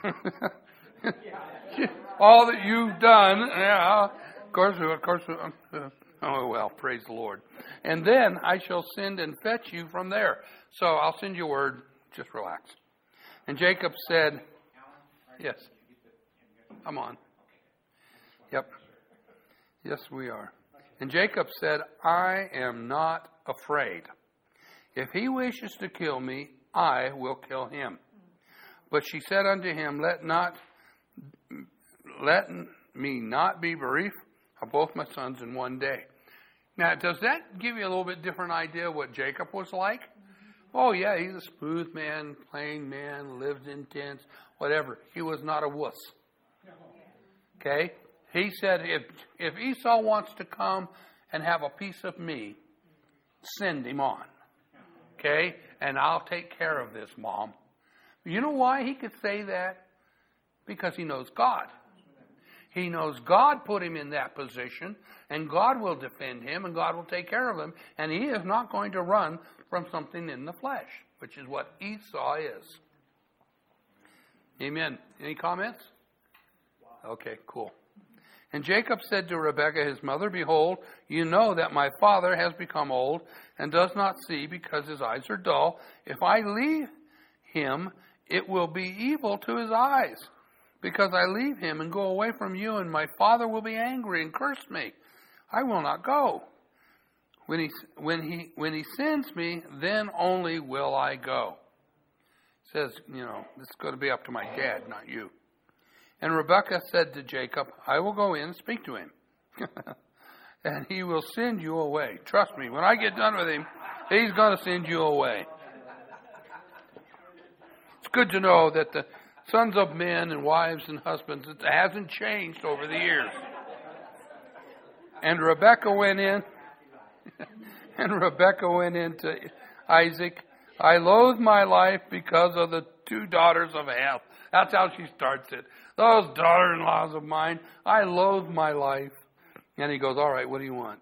All that you've done. Yeah, of course, of course. Uh, oh, well, praise the Lord. And then I shall send and fetch you from there. So I'll send you word. Just relax. And Jacob said, yes, I'm on. Yep. Yes, we are. And Jacob said, I am not afraid. If he wishes to kill me, I will kill him. But she said unto him, Let not, let me not be bereaved of both my sons in one day. Now, does that give you a little bit different idea of what Jacob was like? Oh, yeah, he's a smooth man, plain man, lives in tents, whatever. He was not a wuss. Okay? He said, if if Esau wants to come and have a piece of me, send him on. Okay? And I'll take care of this, Mom. You know why he could say that? Because he knows God. He knows God put him in that position, and God will defend him, and God will take care of him, and he is not going to run from something in the flesh, which is what Esau is. Amen. Any comments? Okay, cool. And Jacob said to Rebekah his mother, Behold, you know that my father has become old and does not see because his eyes are dull. If I leave him, it will be evil to his eyes, because I leave him and go away from you, and my father will be angry and curse me. I will not go. When he when he when he sends me, then only will I go. It says, you know, this is going to be up to my dad, not you. And Rebekah said to Jacob, I will go in and speak to him, and he will send you away. Trust me, when I get done with him, he's going to send you away. It's good to know that the sons of men and wives and husbands, it hasn't changed over the years. And Rebekah went in, and Rebekah went in to Isaac. I loathe my life because of the two daughters of Heth. That's how she starts it. Those daughter-in-laws of mine, I loathe my life. And he goes, all right, what do you want?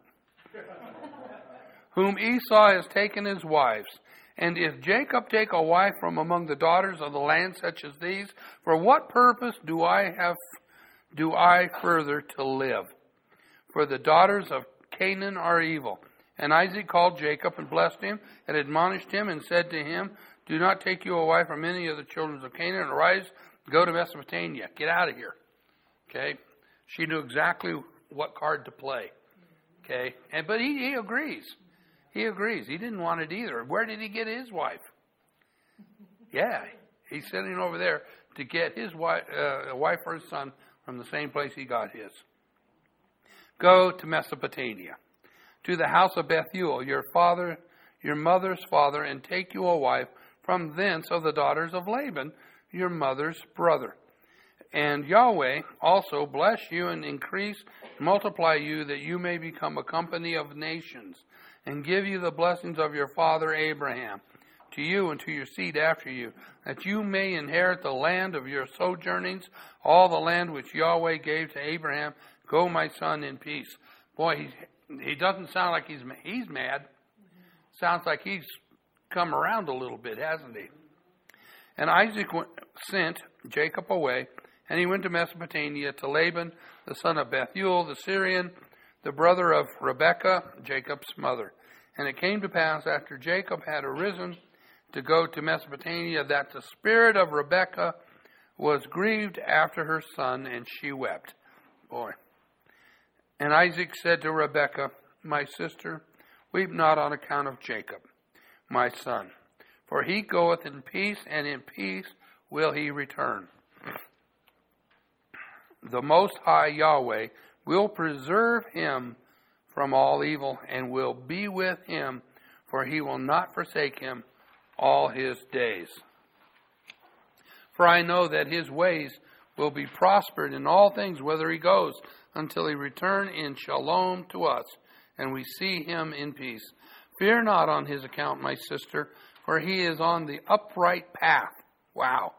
Whom Esau has taken as wives. And if Jacob take a wife from among the daughters of the land such as these, for what purpose do I have, do I further to live? For the daughters of Canaan are evil. And Isaac called Jacob and blessed him and admonished him and said to him, do not take you a wife from any of the children of Canaan. Arise, go to Mesopotamia. Get out of here. Okay? She knew exactly what card to play. Okay? And but he, he agrees. He agrees. He didn't want it either. Where did he get his wife? Yeah, he's sitting over there to get his wife, uh, a wife for his son from the same place he got his. Go to Mesopotamia, to the house of Bethuel, your father, your mother's father, and take you a wife from thence of the daughters of Laban, your mother's brother. And Yahweh also bless you and increase, multiply you, that you may become a company of nations, and give you the blessings of your father Abraham, to you and to your seed after you, that you may inherit the land of your sojournings, all the land which Yahweh gave to Abraham. Go, my son, in peace. Boy, he, he doesn't sound like he's he's mad. Sounds like he's come around a little bit, hasn't he? And Isaac went, sent Jacob away, and he went to Mesopotamia to Laban, the son of Bethuel, the Syrian, the brother of Rebekah, Jacob's mother. And it came to pass, after Jacob had arisen to go to Mesopotamia, that the spirit of Rebekah was grieved after her son, and she wept. Boy. And Isaac said to Rebekah, my sister, weep not on account of Jacob, my son, for he goeth in peace, and in peace will he return. The Most High Yahweh will preserve him from all evil, and will be with him, for he will not forsake him all his days. For I know that his ways will be prospered in all things, whither he goes, until he return in shalom to us, and we see him in peace. Fear not on his account, my sister, for he is on the upright path. Wow.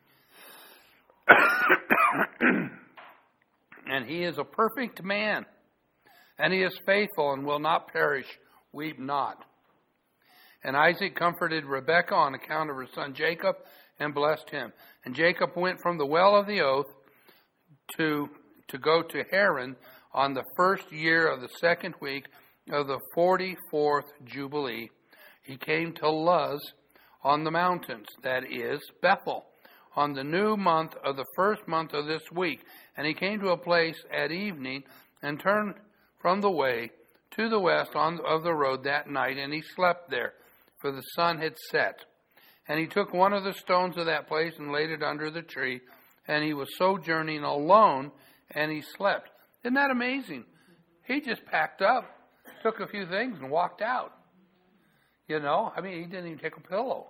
And he is a perfect man, and he is faithful and will not perish. Weep not. And Isaac comforted Rebekah on account of her son Jacob, and blessed him. And Jacob went from the well of the oath to, to go to Haran on the first year of the second week of the forty-fourth Jubilee. He came to Luz on the mountains, that is, Bethel, on the new month of the first month of this week. And he came to a place at evening and turned from the way to the west on of the road that night, and he slept there, for the sun had set. And he took one of the stones of that place and laid it under the tree, and he was sojourning alone, and he slept. Isn't that amazing? He just packed up, took a few things, and walked out. You know, I mean, he didn't even take a pillow.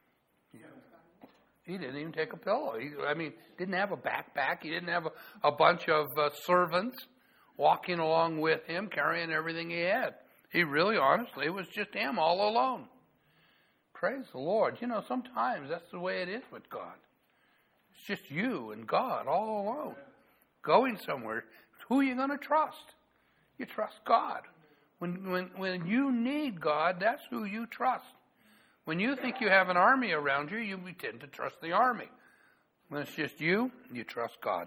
He didn't even take a pillow. He, I mean, didn't have a backpack. He didn't have a, a bunch of uh, servants walking along with him, carrying everything he had. He really, honestly, it was just him all alone. Praise the Lord. You know, sometimes that's the way it is with God. It's just you and God all alone. Going somewhere. Who are you going to trust? You trust God. When, when, when you need God, that's who you trust. When you think you have an army around you, you tend to trust the army. When it's just you, you trust God.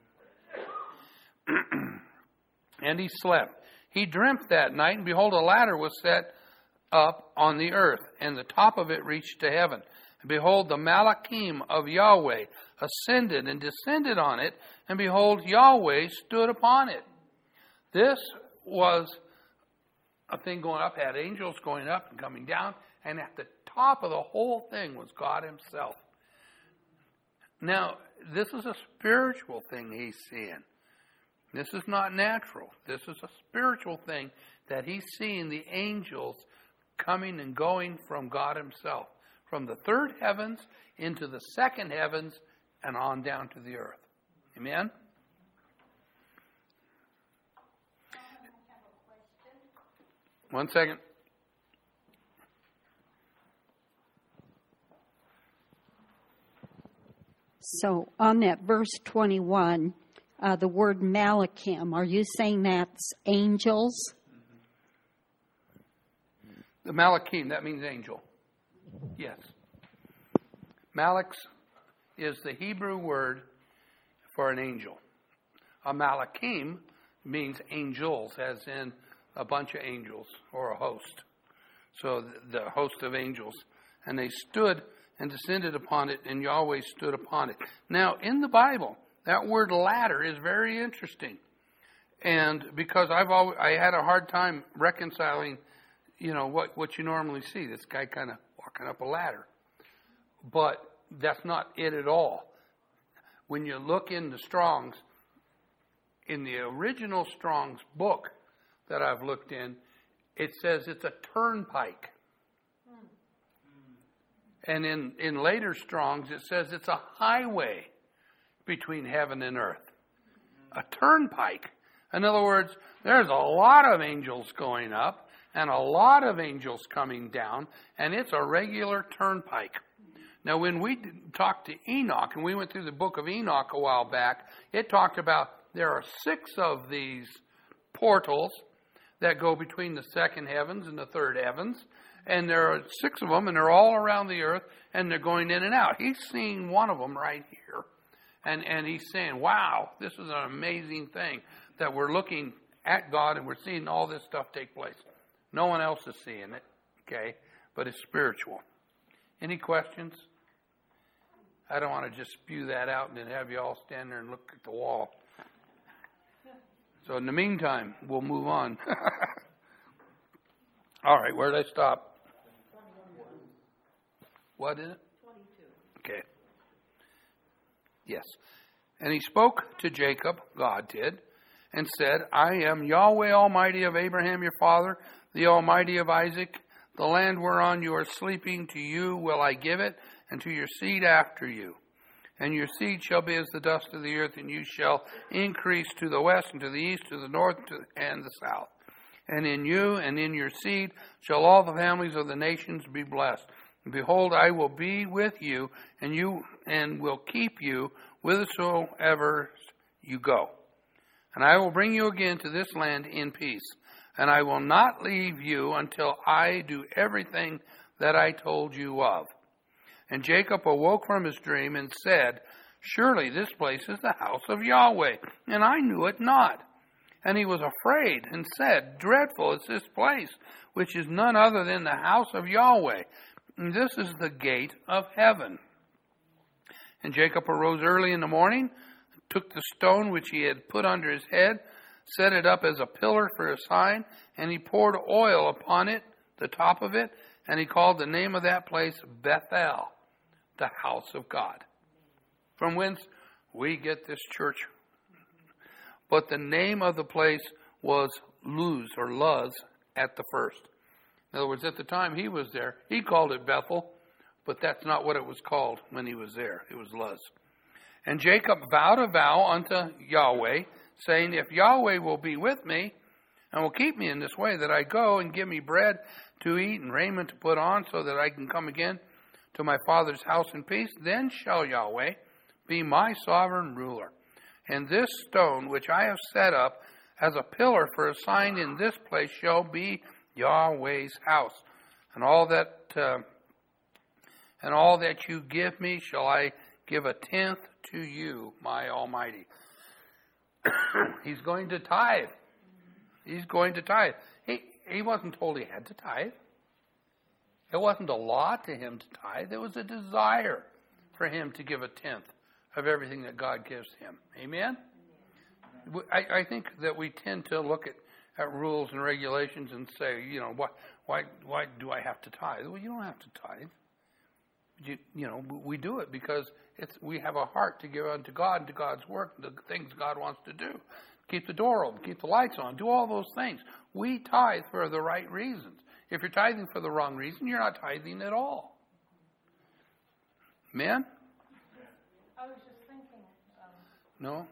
And he slept. He dreamt that night, and behold, a ladder was set up on the earth, and the top of it reached to heaven. And behold, the Malachim of Yahweh ascended and descended on it, and behold, Yahweh stood upon it. This was a thing going up, had angels going up and coming down, and at the top of the whole thing was God himself. Now, this is a spiritual thing he's seeing. This is not natural. This is a spiritual thing that he's seeing the angels coming and going from God himself. From the third heavens into the second heavens and on down to the earth. Amen? One second. So on that verse twenty-one, uh, the word Malachim, are you saying that's angels? The Malachim, that means angel. Yes. Malach is the Hebrew word for an angel. A Malachim means angels, as in a bunch of angels or a host. So the host of angels. And they stood and descended upon it, and Yahweh stood upon it. Now, in the Bible, that word ladder is very interesting. And because I've always, I had a hard time reconciling, you know, what, what you normally see. This guy kind of walking up a ladder. But that's not it at all. When you look in the Strong's, in the original Strong's book that I've looked in, it says it's a turnpike. And in, in later Strong's, it says it's a highway between heaven and earth. A turnpike. In other words, there's a lot of angels going up and a lot of angels coming down, and it's a regular turnpike. Now, when we talked to Enoch, and we went through the book of Enoch a while back, it talked about there are six of these portals that go between the second heavens and the third heavens. And there are six of them, and they're all around the earth, and they're going in and out. He's seeing one of them right here. And, and he's saying, wow, this is an amazing thing that we're looking at God and we're seeing all this stuff take place. No one else is seeing it, okay? But it's spiritual. Any questions? I don't want to just spew that out and then have you all stand there and look at the wall. So in the meantime, we'll move on. All right, where did I stop? What is it? twenty-two. Okay. Yes. And he spoke to Jacob, God did, and said, I am Yahweh Almighty of Abraham your father, the Almighty of Isaac. The land whereon you are sleeping, to you will I give it, and to your seed after you. And your seed shall be as the dust of the earth, and you shall increase to the west, and to the east, to the north, and the south. And in you and in your seed shall all the families of the nations be blessed. And behold, I will be with you, and you and will keep you whithersoever you go. And I will bring you again to this land in peace. And I will not leave you until I do everything that I told you of. And Jacob awoke from his dream and said, surely this place is the house of Yahweh, and I knew it not. And he was afraid and said, dreadful is this place, which is none other than the house of Yahweh. And this is the gate of heaven. And Jacob arose early in the morning, took the stone which he had put under his head, set it up as a pillar for a sign, and he poured oil upon it, the top of it, and he called the name of that place Bethel, the house of God. From whence we get this church. But the name of the place was Luz, or Luz, at the first. In other words, at the time he was there, he called it Bethel, but that's not what it was called when he was there. It was Luz. And Jacob vowed a vow unto Yahweh, saying, if Yahweh will be with me, and will keep me in this way, that I go and give me bread to eat and raiment to put on, so that I can come again to my father's house in peace, then shall Yahweh be my sovereign ruler. And this stone which I have set up as a pillar for a sign in this place shall be Yahweh's house. And all that uh, and all that you give me shall I give a tenth to you, my Almighty. He's going to tithe. He's going to tithe. He, he wasn't told he had to tithe. It wasn't a law to him to tithe. It was a desire for him to give a tenth of everything that God gives him. Amen? I, I think that we tend to look at, at rules and regulations and say, you know, why, why, why do I have to tithe? Well, you don't have to tithe. you, you know, we do it because it's we have a heart to give unto God and to God's work, the things God wants to do. Keep the door open, keep the lights on, do all those things. We tithe for the right reasons. If you're tithing for the wrong reason, you're not tithing at all. Men? I was just thinking. Um, No?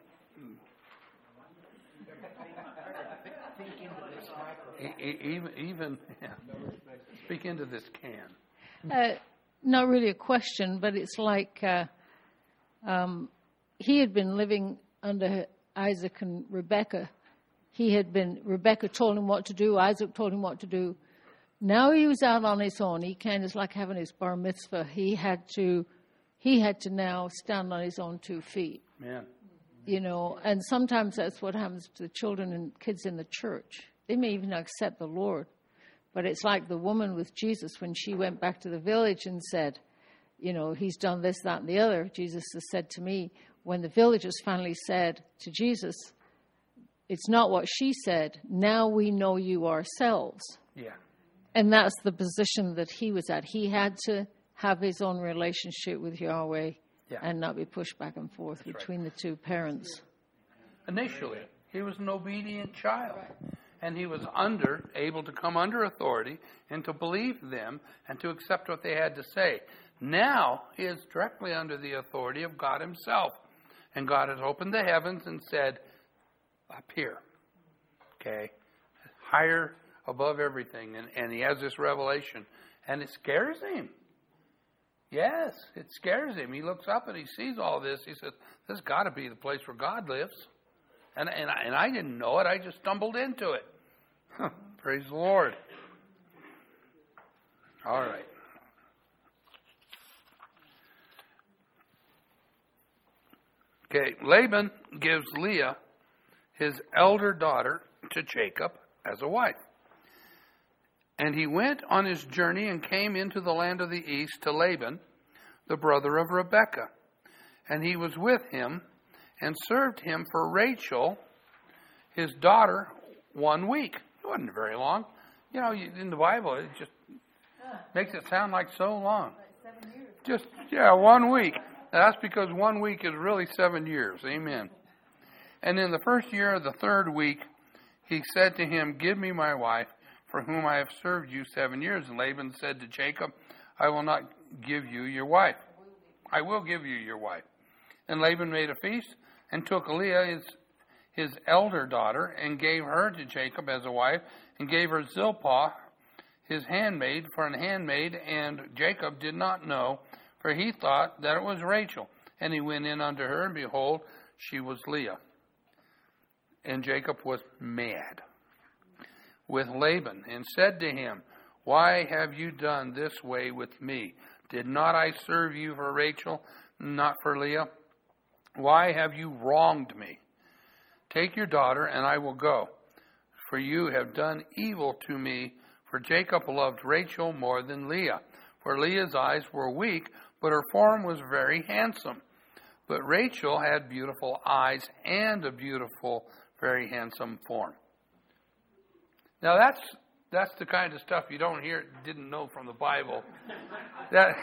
E- e- even, even yeah. Speak into this can. Uh, not really a question, but it's like uh, um, he had been living under Isaac and Rebekah. He had been, Rebekah told him what to do, Isaac told him what to do. Now he was out on his own. He kind of like having his bar mitzvah. He had to, he had to now stand on his own two feet. Man. You know, and sometimes that's what happens to the children and kids in the church. They may even accept the Lord. But it's like the woman with Jesus when she went back to the village and said, you know, he's done this, that, and the other. Jesus has said to me, when the villagers finally said to Jesus, it's not what she said, now we know you ourselves. Yeah. And that's the position that he was at. He had to have his own relationship with Yahweh Yeah. and not be pushed back and forth That's between right. the two parents. Initially, he was an obedient child. Right. And he was under, able to come under authority and to believe them and to accept what they had to say. Now, he is directly under the authority of God himself. And God has opened the heavens and said, up here, okay, higher above everything. And, and he has this revelation. And it scares him. Yes, it scares him. He looks up and he sees all this. He says, this has got to be the place where God lives. And, and, I, and I didn't know it. I just stumbled into it. Huh, praise the Lord. All right. Okay, Laban gives Leah, his elder daughter, to Jacob as a wife. And he went on his journey and came into the land of the east to Laban, the brother of Rebekah. And he was with him and served him for Rachel, his daughter, one week. It wasn't very long. You know, in the Bible, it just makes it sound like so long. seven years. Just, yeah, one week. That's because one week is really seven years. Amen. And in the first year of the third week, he said to him, give me my wife, for whom I have served you seven years. And Laban said to Jacob, I will not give you your wife. I will give you your wife. And Laban made a feast and took Leah, his, his elder daughter, and gave her to Jacob as a wife, and gave her Zilpah, his handmaid, for an handmaid. And Jacob did not know, for he thought that it was Rachel. And he went in unto her, and behold, she was Leah. And Jacob was mad with Laban, and said to him, why have you done this way with me? Did not I serve you for Rachel, not for Leah? Why have you wronged me? Take your daughter, and I will go. For you have done evil to me. For Jacob loved Rachel more than Leah. For Leah's eyes were weak, but her form was very handsome. But Rachel had beautiful eyes and a beautiful, very handsome form. Now that's that's the kind of stuff you don't hear, didn't know from the Bible. That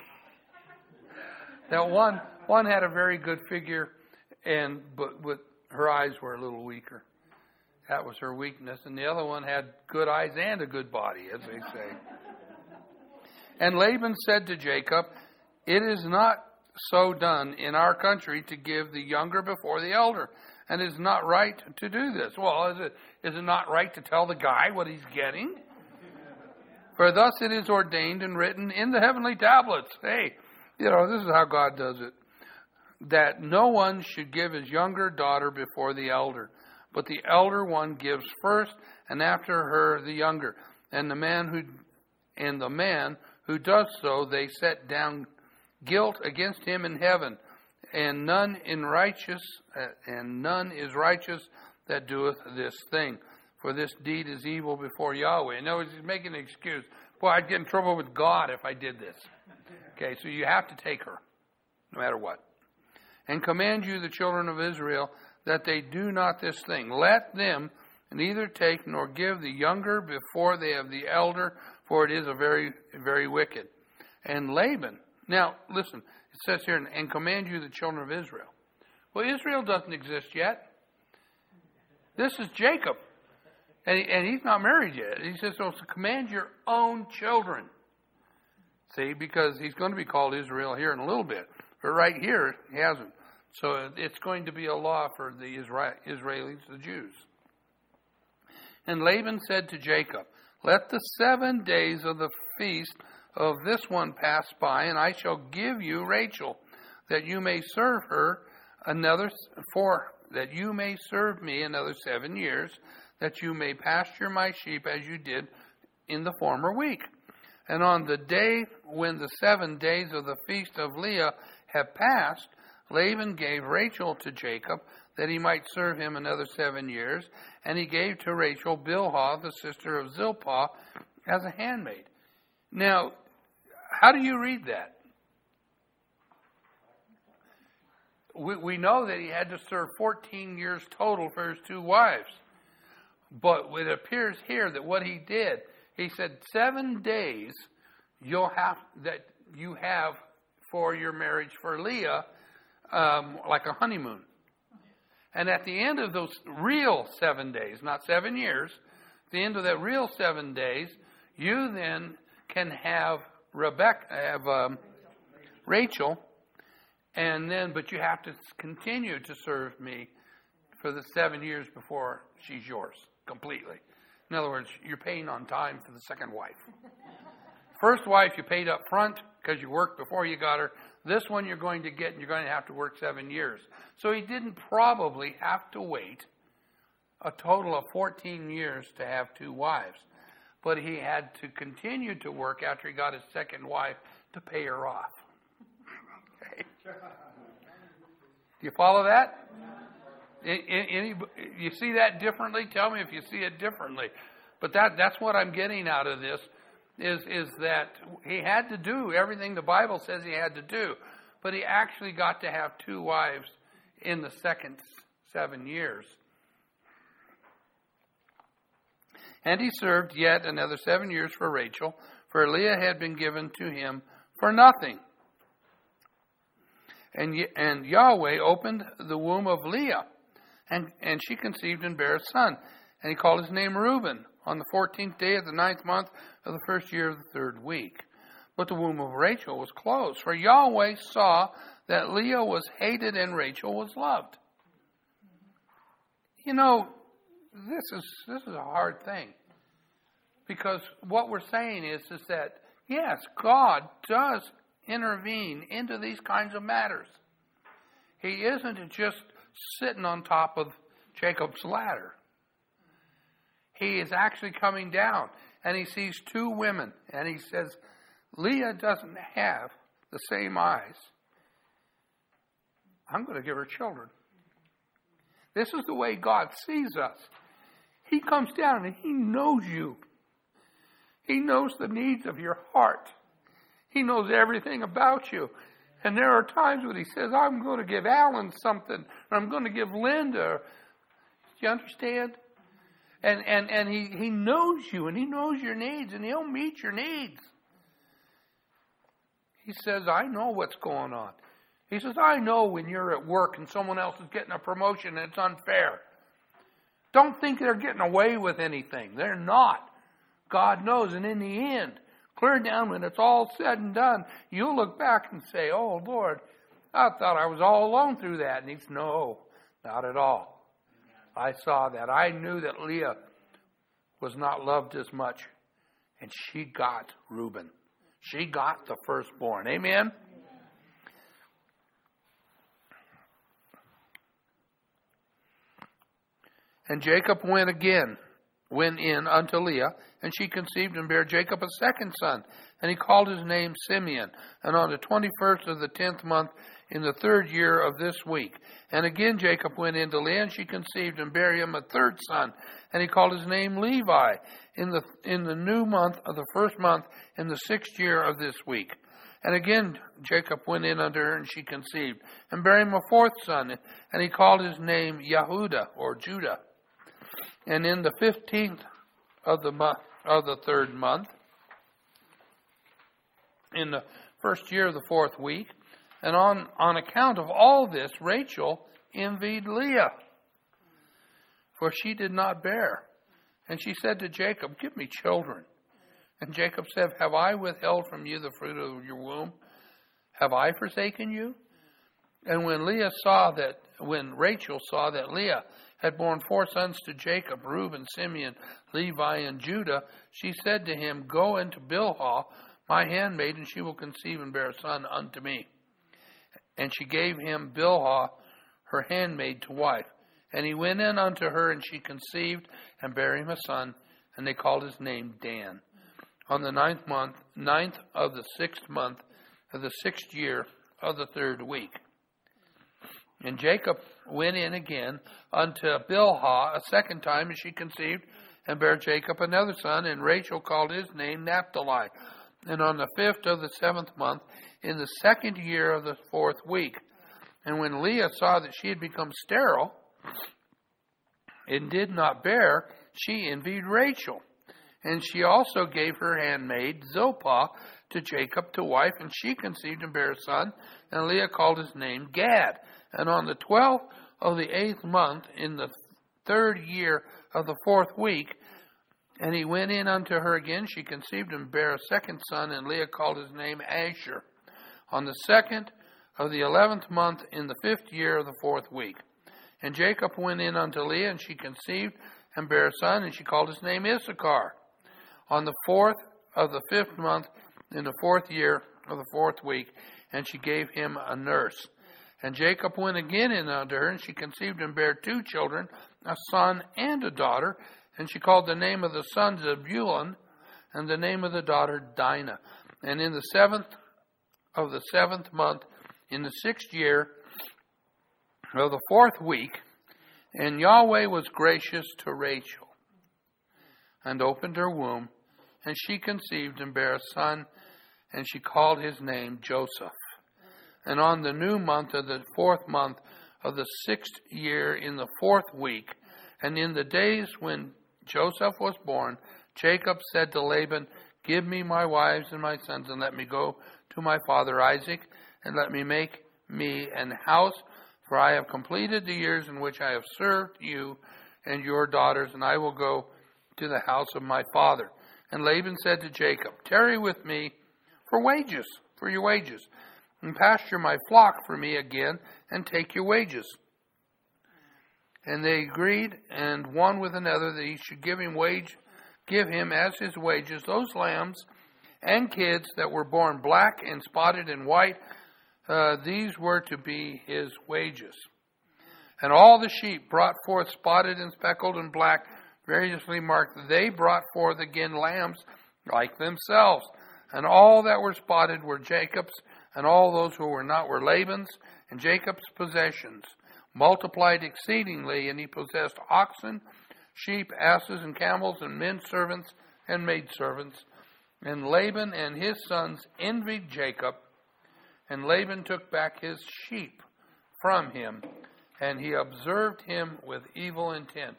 that one one had a very good figure, and but with her eyes were a little weaker. That was her weakness, and the other one had good eyes and a good body, as they say. And Laban said to Jacob, it is not so done in our country to give the younger before the elder. And it's not right to do this. Well, is it, is it not right to tell the guy what he's getting? For thus it is ordained and written in the heavenly tablets. Hey, you know, this is how God does it. That no one should give his younger daughter before the elder. But the elder one gives first, and after her the younger. And the man who, and the man who does so, they set down guilt against him in heaven. And none in righteous, uh, and none is righteous that doeth this thing. For this deed is evil before Yahweh. In other words, he's making an excuse. Boy, I'd get in trouble with God if I did this. Okay, so you have to take her, no matter what. And command you, the children of Israel, that they do not this thing. Let them neither take nor give the younger before they have the elder, for it is a very, very wicked. And Laban Now, listen, it says here, and command you the children of Israel. Well, Israel doesn't exist yet. This is Jacob. And, he, and he's not married yet. He says, so command your own children. See, because he's going to be called Israel here in a little bit. But right here, he hasn't. So it's going to be a law for the Isra- Israelis, the Jews. And Laban said to Jacob, let the seven days of the feast of this one pass by, and I shall give you Rachel, that you may serve her another for that you may serve me another seven years, that you may pasture my sheep as you did in the former week. And on the day when the seven days of the feast of Leah have passed, Laban gave Rachel to Jacob, that he might serve him another seven years, and he gave to Rachel Bilhah, the sister of Zilpah, as a handmaid. Now, how do you read that? We, we know that he had to serve fourteen years total for his two wives. But it appears here that what he did, he said, seven days you'll have that you have for your marriage for Leah, um, like a honeymoon. And at the end of those real seven days, not seven years, at the end of that real seven days, you then can have Rebecca, have um, Rachel, and then, but you have to continue to serve me for the seven years before she's yours completely. In other words, you're paying on time for the second wife. First wife, you paid up front because you worked before you got her. This one you're going to get, and you're going to have to work seven years. So he didn't probably have to wait a total of fourteen years to have two wives. But he had to continue to work after he got his second wife to pay her off. Okay. Do you follow that? Any, you see that differently? Tell me if you see it differently. But that that's what I'm getting out of this. Is is that he had to do everything the Bible says he had to do, but he actually got to have two wives in the second seven years. And he served yet another seven years for Rachel, for Leah had been given to him for nothing. And and Yahweh opened the womb of Leah, and, and she conceived and bare a son, and he called his name Reuben, on the fourteenth day of the ninth month of the first year of the third week. But the womb of Rachel was closed, for Yahweh saw that Leah was hated and Rachel was loved. You know, this is this is a hard thing. Because what we're saying is, is that, yes, God does intervene into these kinds of matters. He isn't just sitting on top of Jacob's ladder. He is actually coming down, and he sees two women, and he says, Leah doesn't have the same eyes. I'm going to give her children. This is the way God sees us. He comes down and he knows you. He knows the needs of your heart. He knows everything about you. And there are times when he says, I'm going to give Alan something, or I'm going to give Linda. Do you understand? And and, and he, he knows you, and he knows your needs, and he'll meet your needs. He says, I know what's going on. He says, I know when you're at work and someone else is getting a promotion and it's unfair. Don't think they're getting away with anything. They're not. God knows. And in the end, clear down when it's all said and done, you'll look back and say, oh, Lord, I thought I was all alone through that. And he says, no, not at all. I saw that. I knew that Leah was not loved as much. And she got Reuben. She got the firstborn. Amen? And Jacob went again, went in unto Leah, and she conceived and bare Jacob a second son. And he called his name Simeon. And on the twenty-first of the tenth month, in the third year of this week. And again Jacob went in to Leah, and she conceived and bare him a third son. And he called his name Levi, in the in the new month of the first month, in the sixth year of this week. And again Jacob went in unto her, and she conceived, and bare him a fourth son. And he called his name Yehudah, or Judah. And in the fifteenth of the month of the third month, in the first year of the fourth week. And on, on account of all this, Rachel envied Leah, for she did not bear. And she said to Jacob, give me children. And Jacob said, have I withheld from you the fruit of your womb? Have I forsaken you? And when Leah saw that, when Rachel saw that Leah had borne four sons to Jacob, Reuben, Simeon, Levi, and Judah, she said to him, go into Bilhah, my handmaid, and she will conceive and bear a son unto me. And she gave him Bilhah, her handmaid, to wife. And he went in unto her, and she conceived and bare him a son, and they called his name Dan. On the ninth month, ninth of the sixth month of the sixth year of the third week. And Jacob went in again unto Bilhah a second time, and she conceived and bare Jacob another son, and Rachel called his name Naphtali. And on the fifth of the seventh month, in the second year of the fourth week. And when Leah saw that she had become sterile and did not bear, she envied Rachel. And she also gave her handmaid Zilpah to Jacob to wife, and she conceived and bare a son, and Leah called his name Gad. And on the twelfth of the eighth month, in the third year of the fourth week, and he went in unto her again, she conceived and bare a second son, and Leah called his name Asher. On the second of the eleventh month, in the fifth year of the fourth week. And Jacob went in unto Leah, and she conceived and bare a son, and she called his name Issachar. On the fourth of the fifth month, in the fourth year of the fourth week, and she gave him a nurse. And Jacob went again in unto her, and she conceived and bare two children, a son and a daughter. And she called the name of the son Zebulun, and the name of the daughter Dinah. And in the seventh of the seventh month, in the sixth year of the fourth week, and Yahweh was gracious to Rachel, and opened her womb, and she conceived and bare a son, and she called his name Joseph. And on the new month of the fourth month of the sixth year, in the fourth week, and in the days when Joseph was born, Jacob said to Laban, give me my wives and my sons, and let me go to my father Isaac, and let me make me an house, for I have completed the years in which I have served you and your daughters, and I will go to the house of my father. And Laban said to Jacob, tarry with me for wages, for your wages, and pasture my flock for me again, and take your wages. And they agreed, and one with another, that he should give him wage, give him as his wages those lambs and kids that were born black and spotted and white. Uh, these were to be his wages. And all the sheep brought forth spotted and speckled and black, variously marked. They brought forth again lambs like themselves. And all that were spotted were Jacob's, and all those who were not were Laban's. And Jacob's possessions multiplied exceedingly, and he possessed oxen, sheep, asses, and camels, and men servants and maidservants. And Laban and his sons envied Jacob, and Laban took back his sheep from him, and he observed him with evil intent.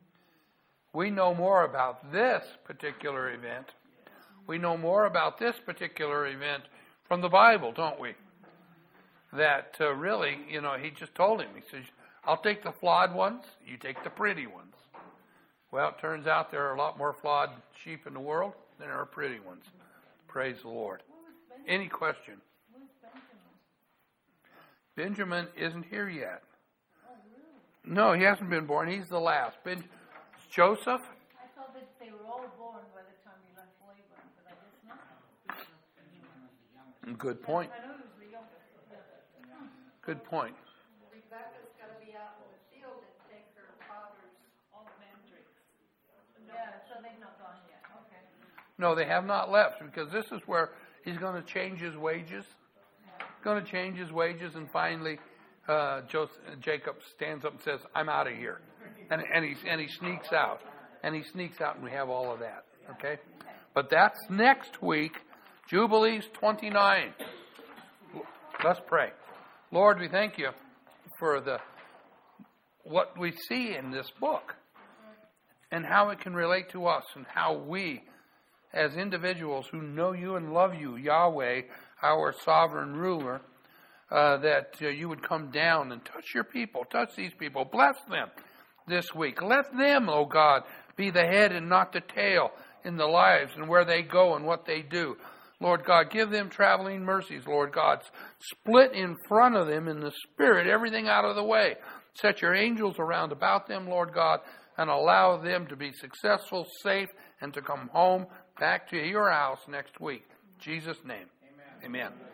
We know more about this particular event. We know more about this particular event from the Bible, don't we? That uh, really, you know, he just told him, he says, I'll take the flawed ones, you take the pretty ones. Well, it turns out there are a lot more flawed sheep in the world than there are pretty ones. Praise the Lord. Any question? Benjamin isn't here yet. No, he hasn't been born. He's the last. Ben- Joseph? I thought that they were all born by the time he left Laban, but I guess not. Good point. I know he was the youngest. Good point. Rebecca's got to be out in the field and take her father's mandrakes. Yeah, so they've not gone yet. Okay. No, they have not left, because this is where he's going to change his wages. He's going to change his wages, and finally uh, Joseph, Jacob stands up and says, I'm out of here. And, and, he, and he sneaks out. And he sneaks out, and we have all of that. Okay? But that's next week, Jubilees twenty-nine. Let's pray. Lord, we thank you for the what we see in this book and how it can relate to us and how we as individuals who know you and love you, Yahweh, our sovereign ruler, uh, that uh, you would come down and touch your people, touch these people, bless them this week. Let them, oh God, be the head and not the tail in the lives and where they go and what they do. Lord God, give them traveling mercies, Lord God. Split in front of them in the Spirit, everything out of the way. Set your angels around about them, Lord God, and allow them to be successful, safe, and to come home back to your house next week. In Jesus' name, amen. Amen.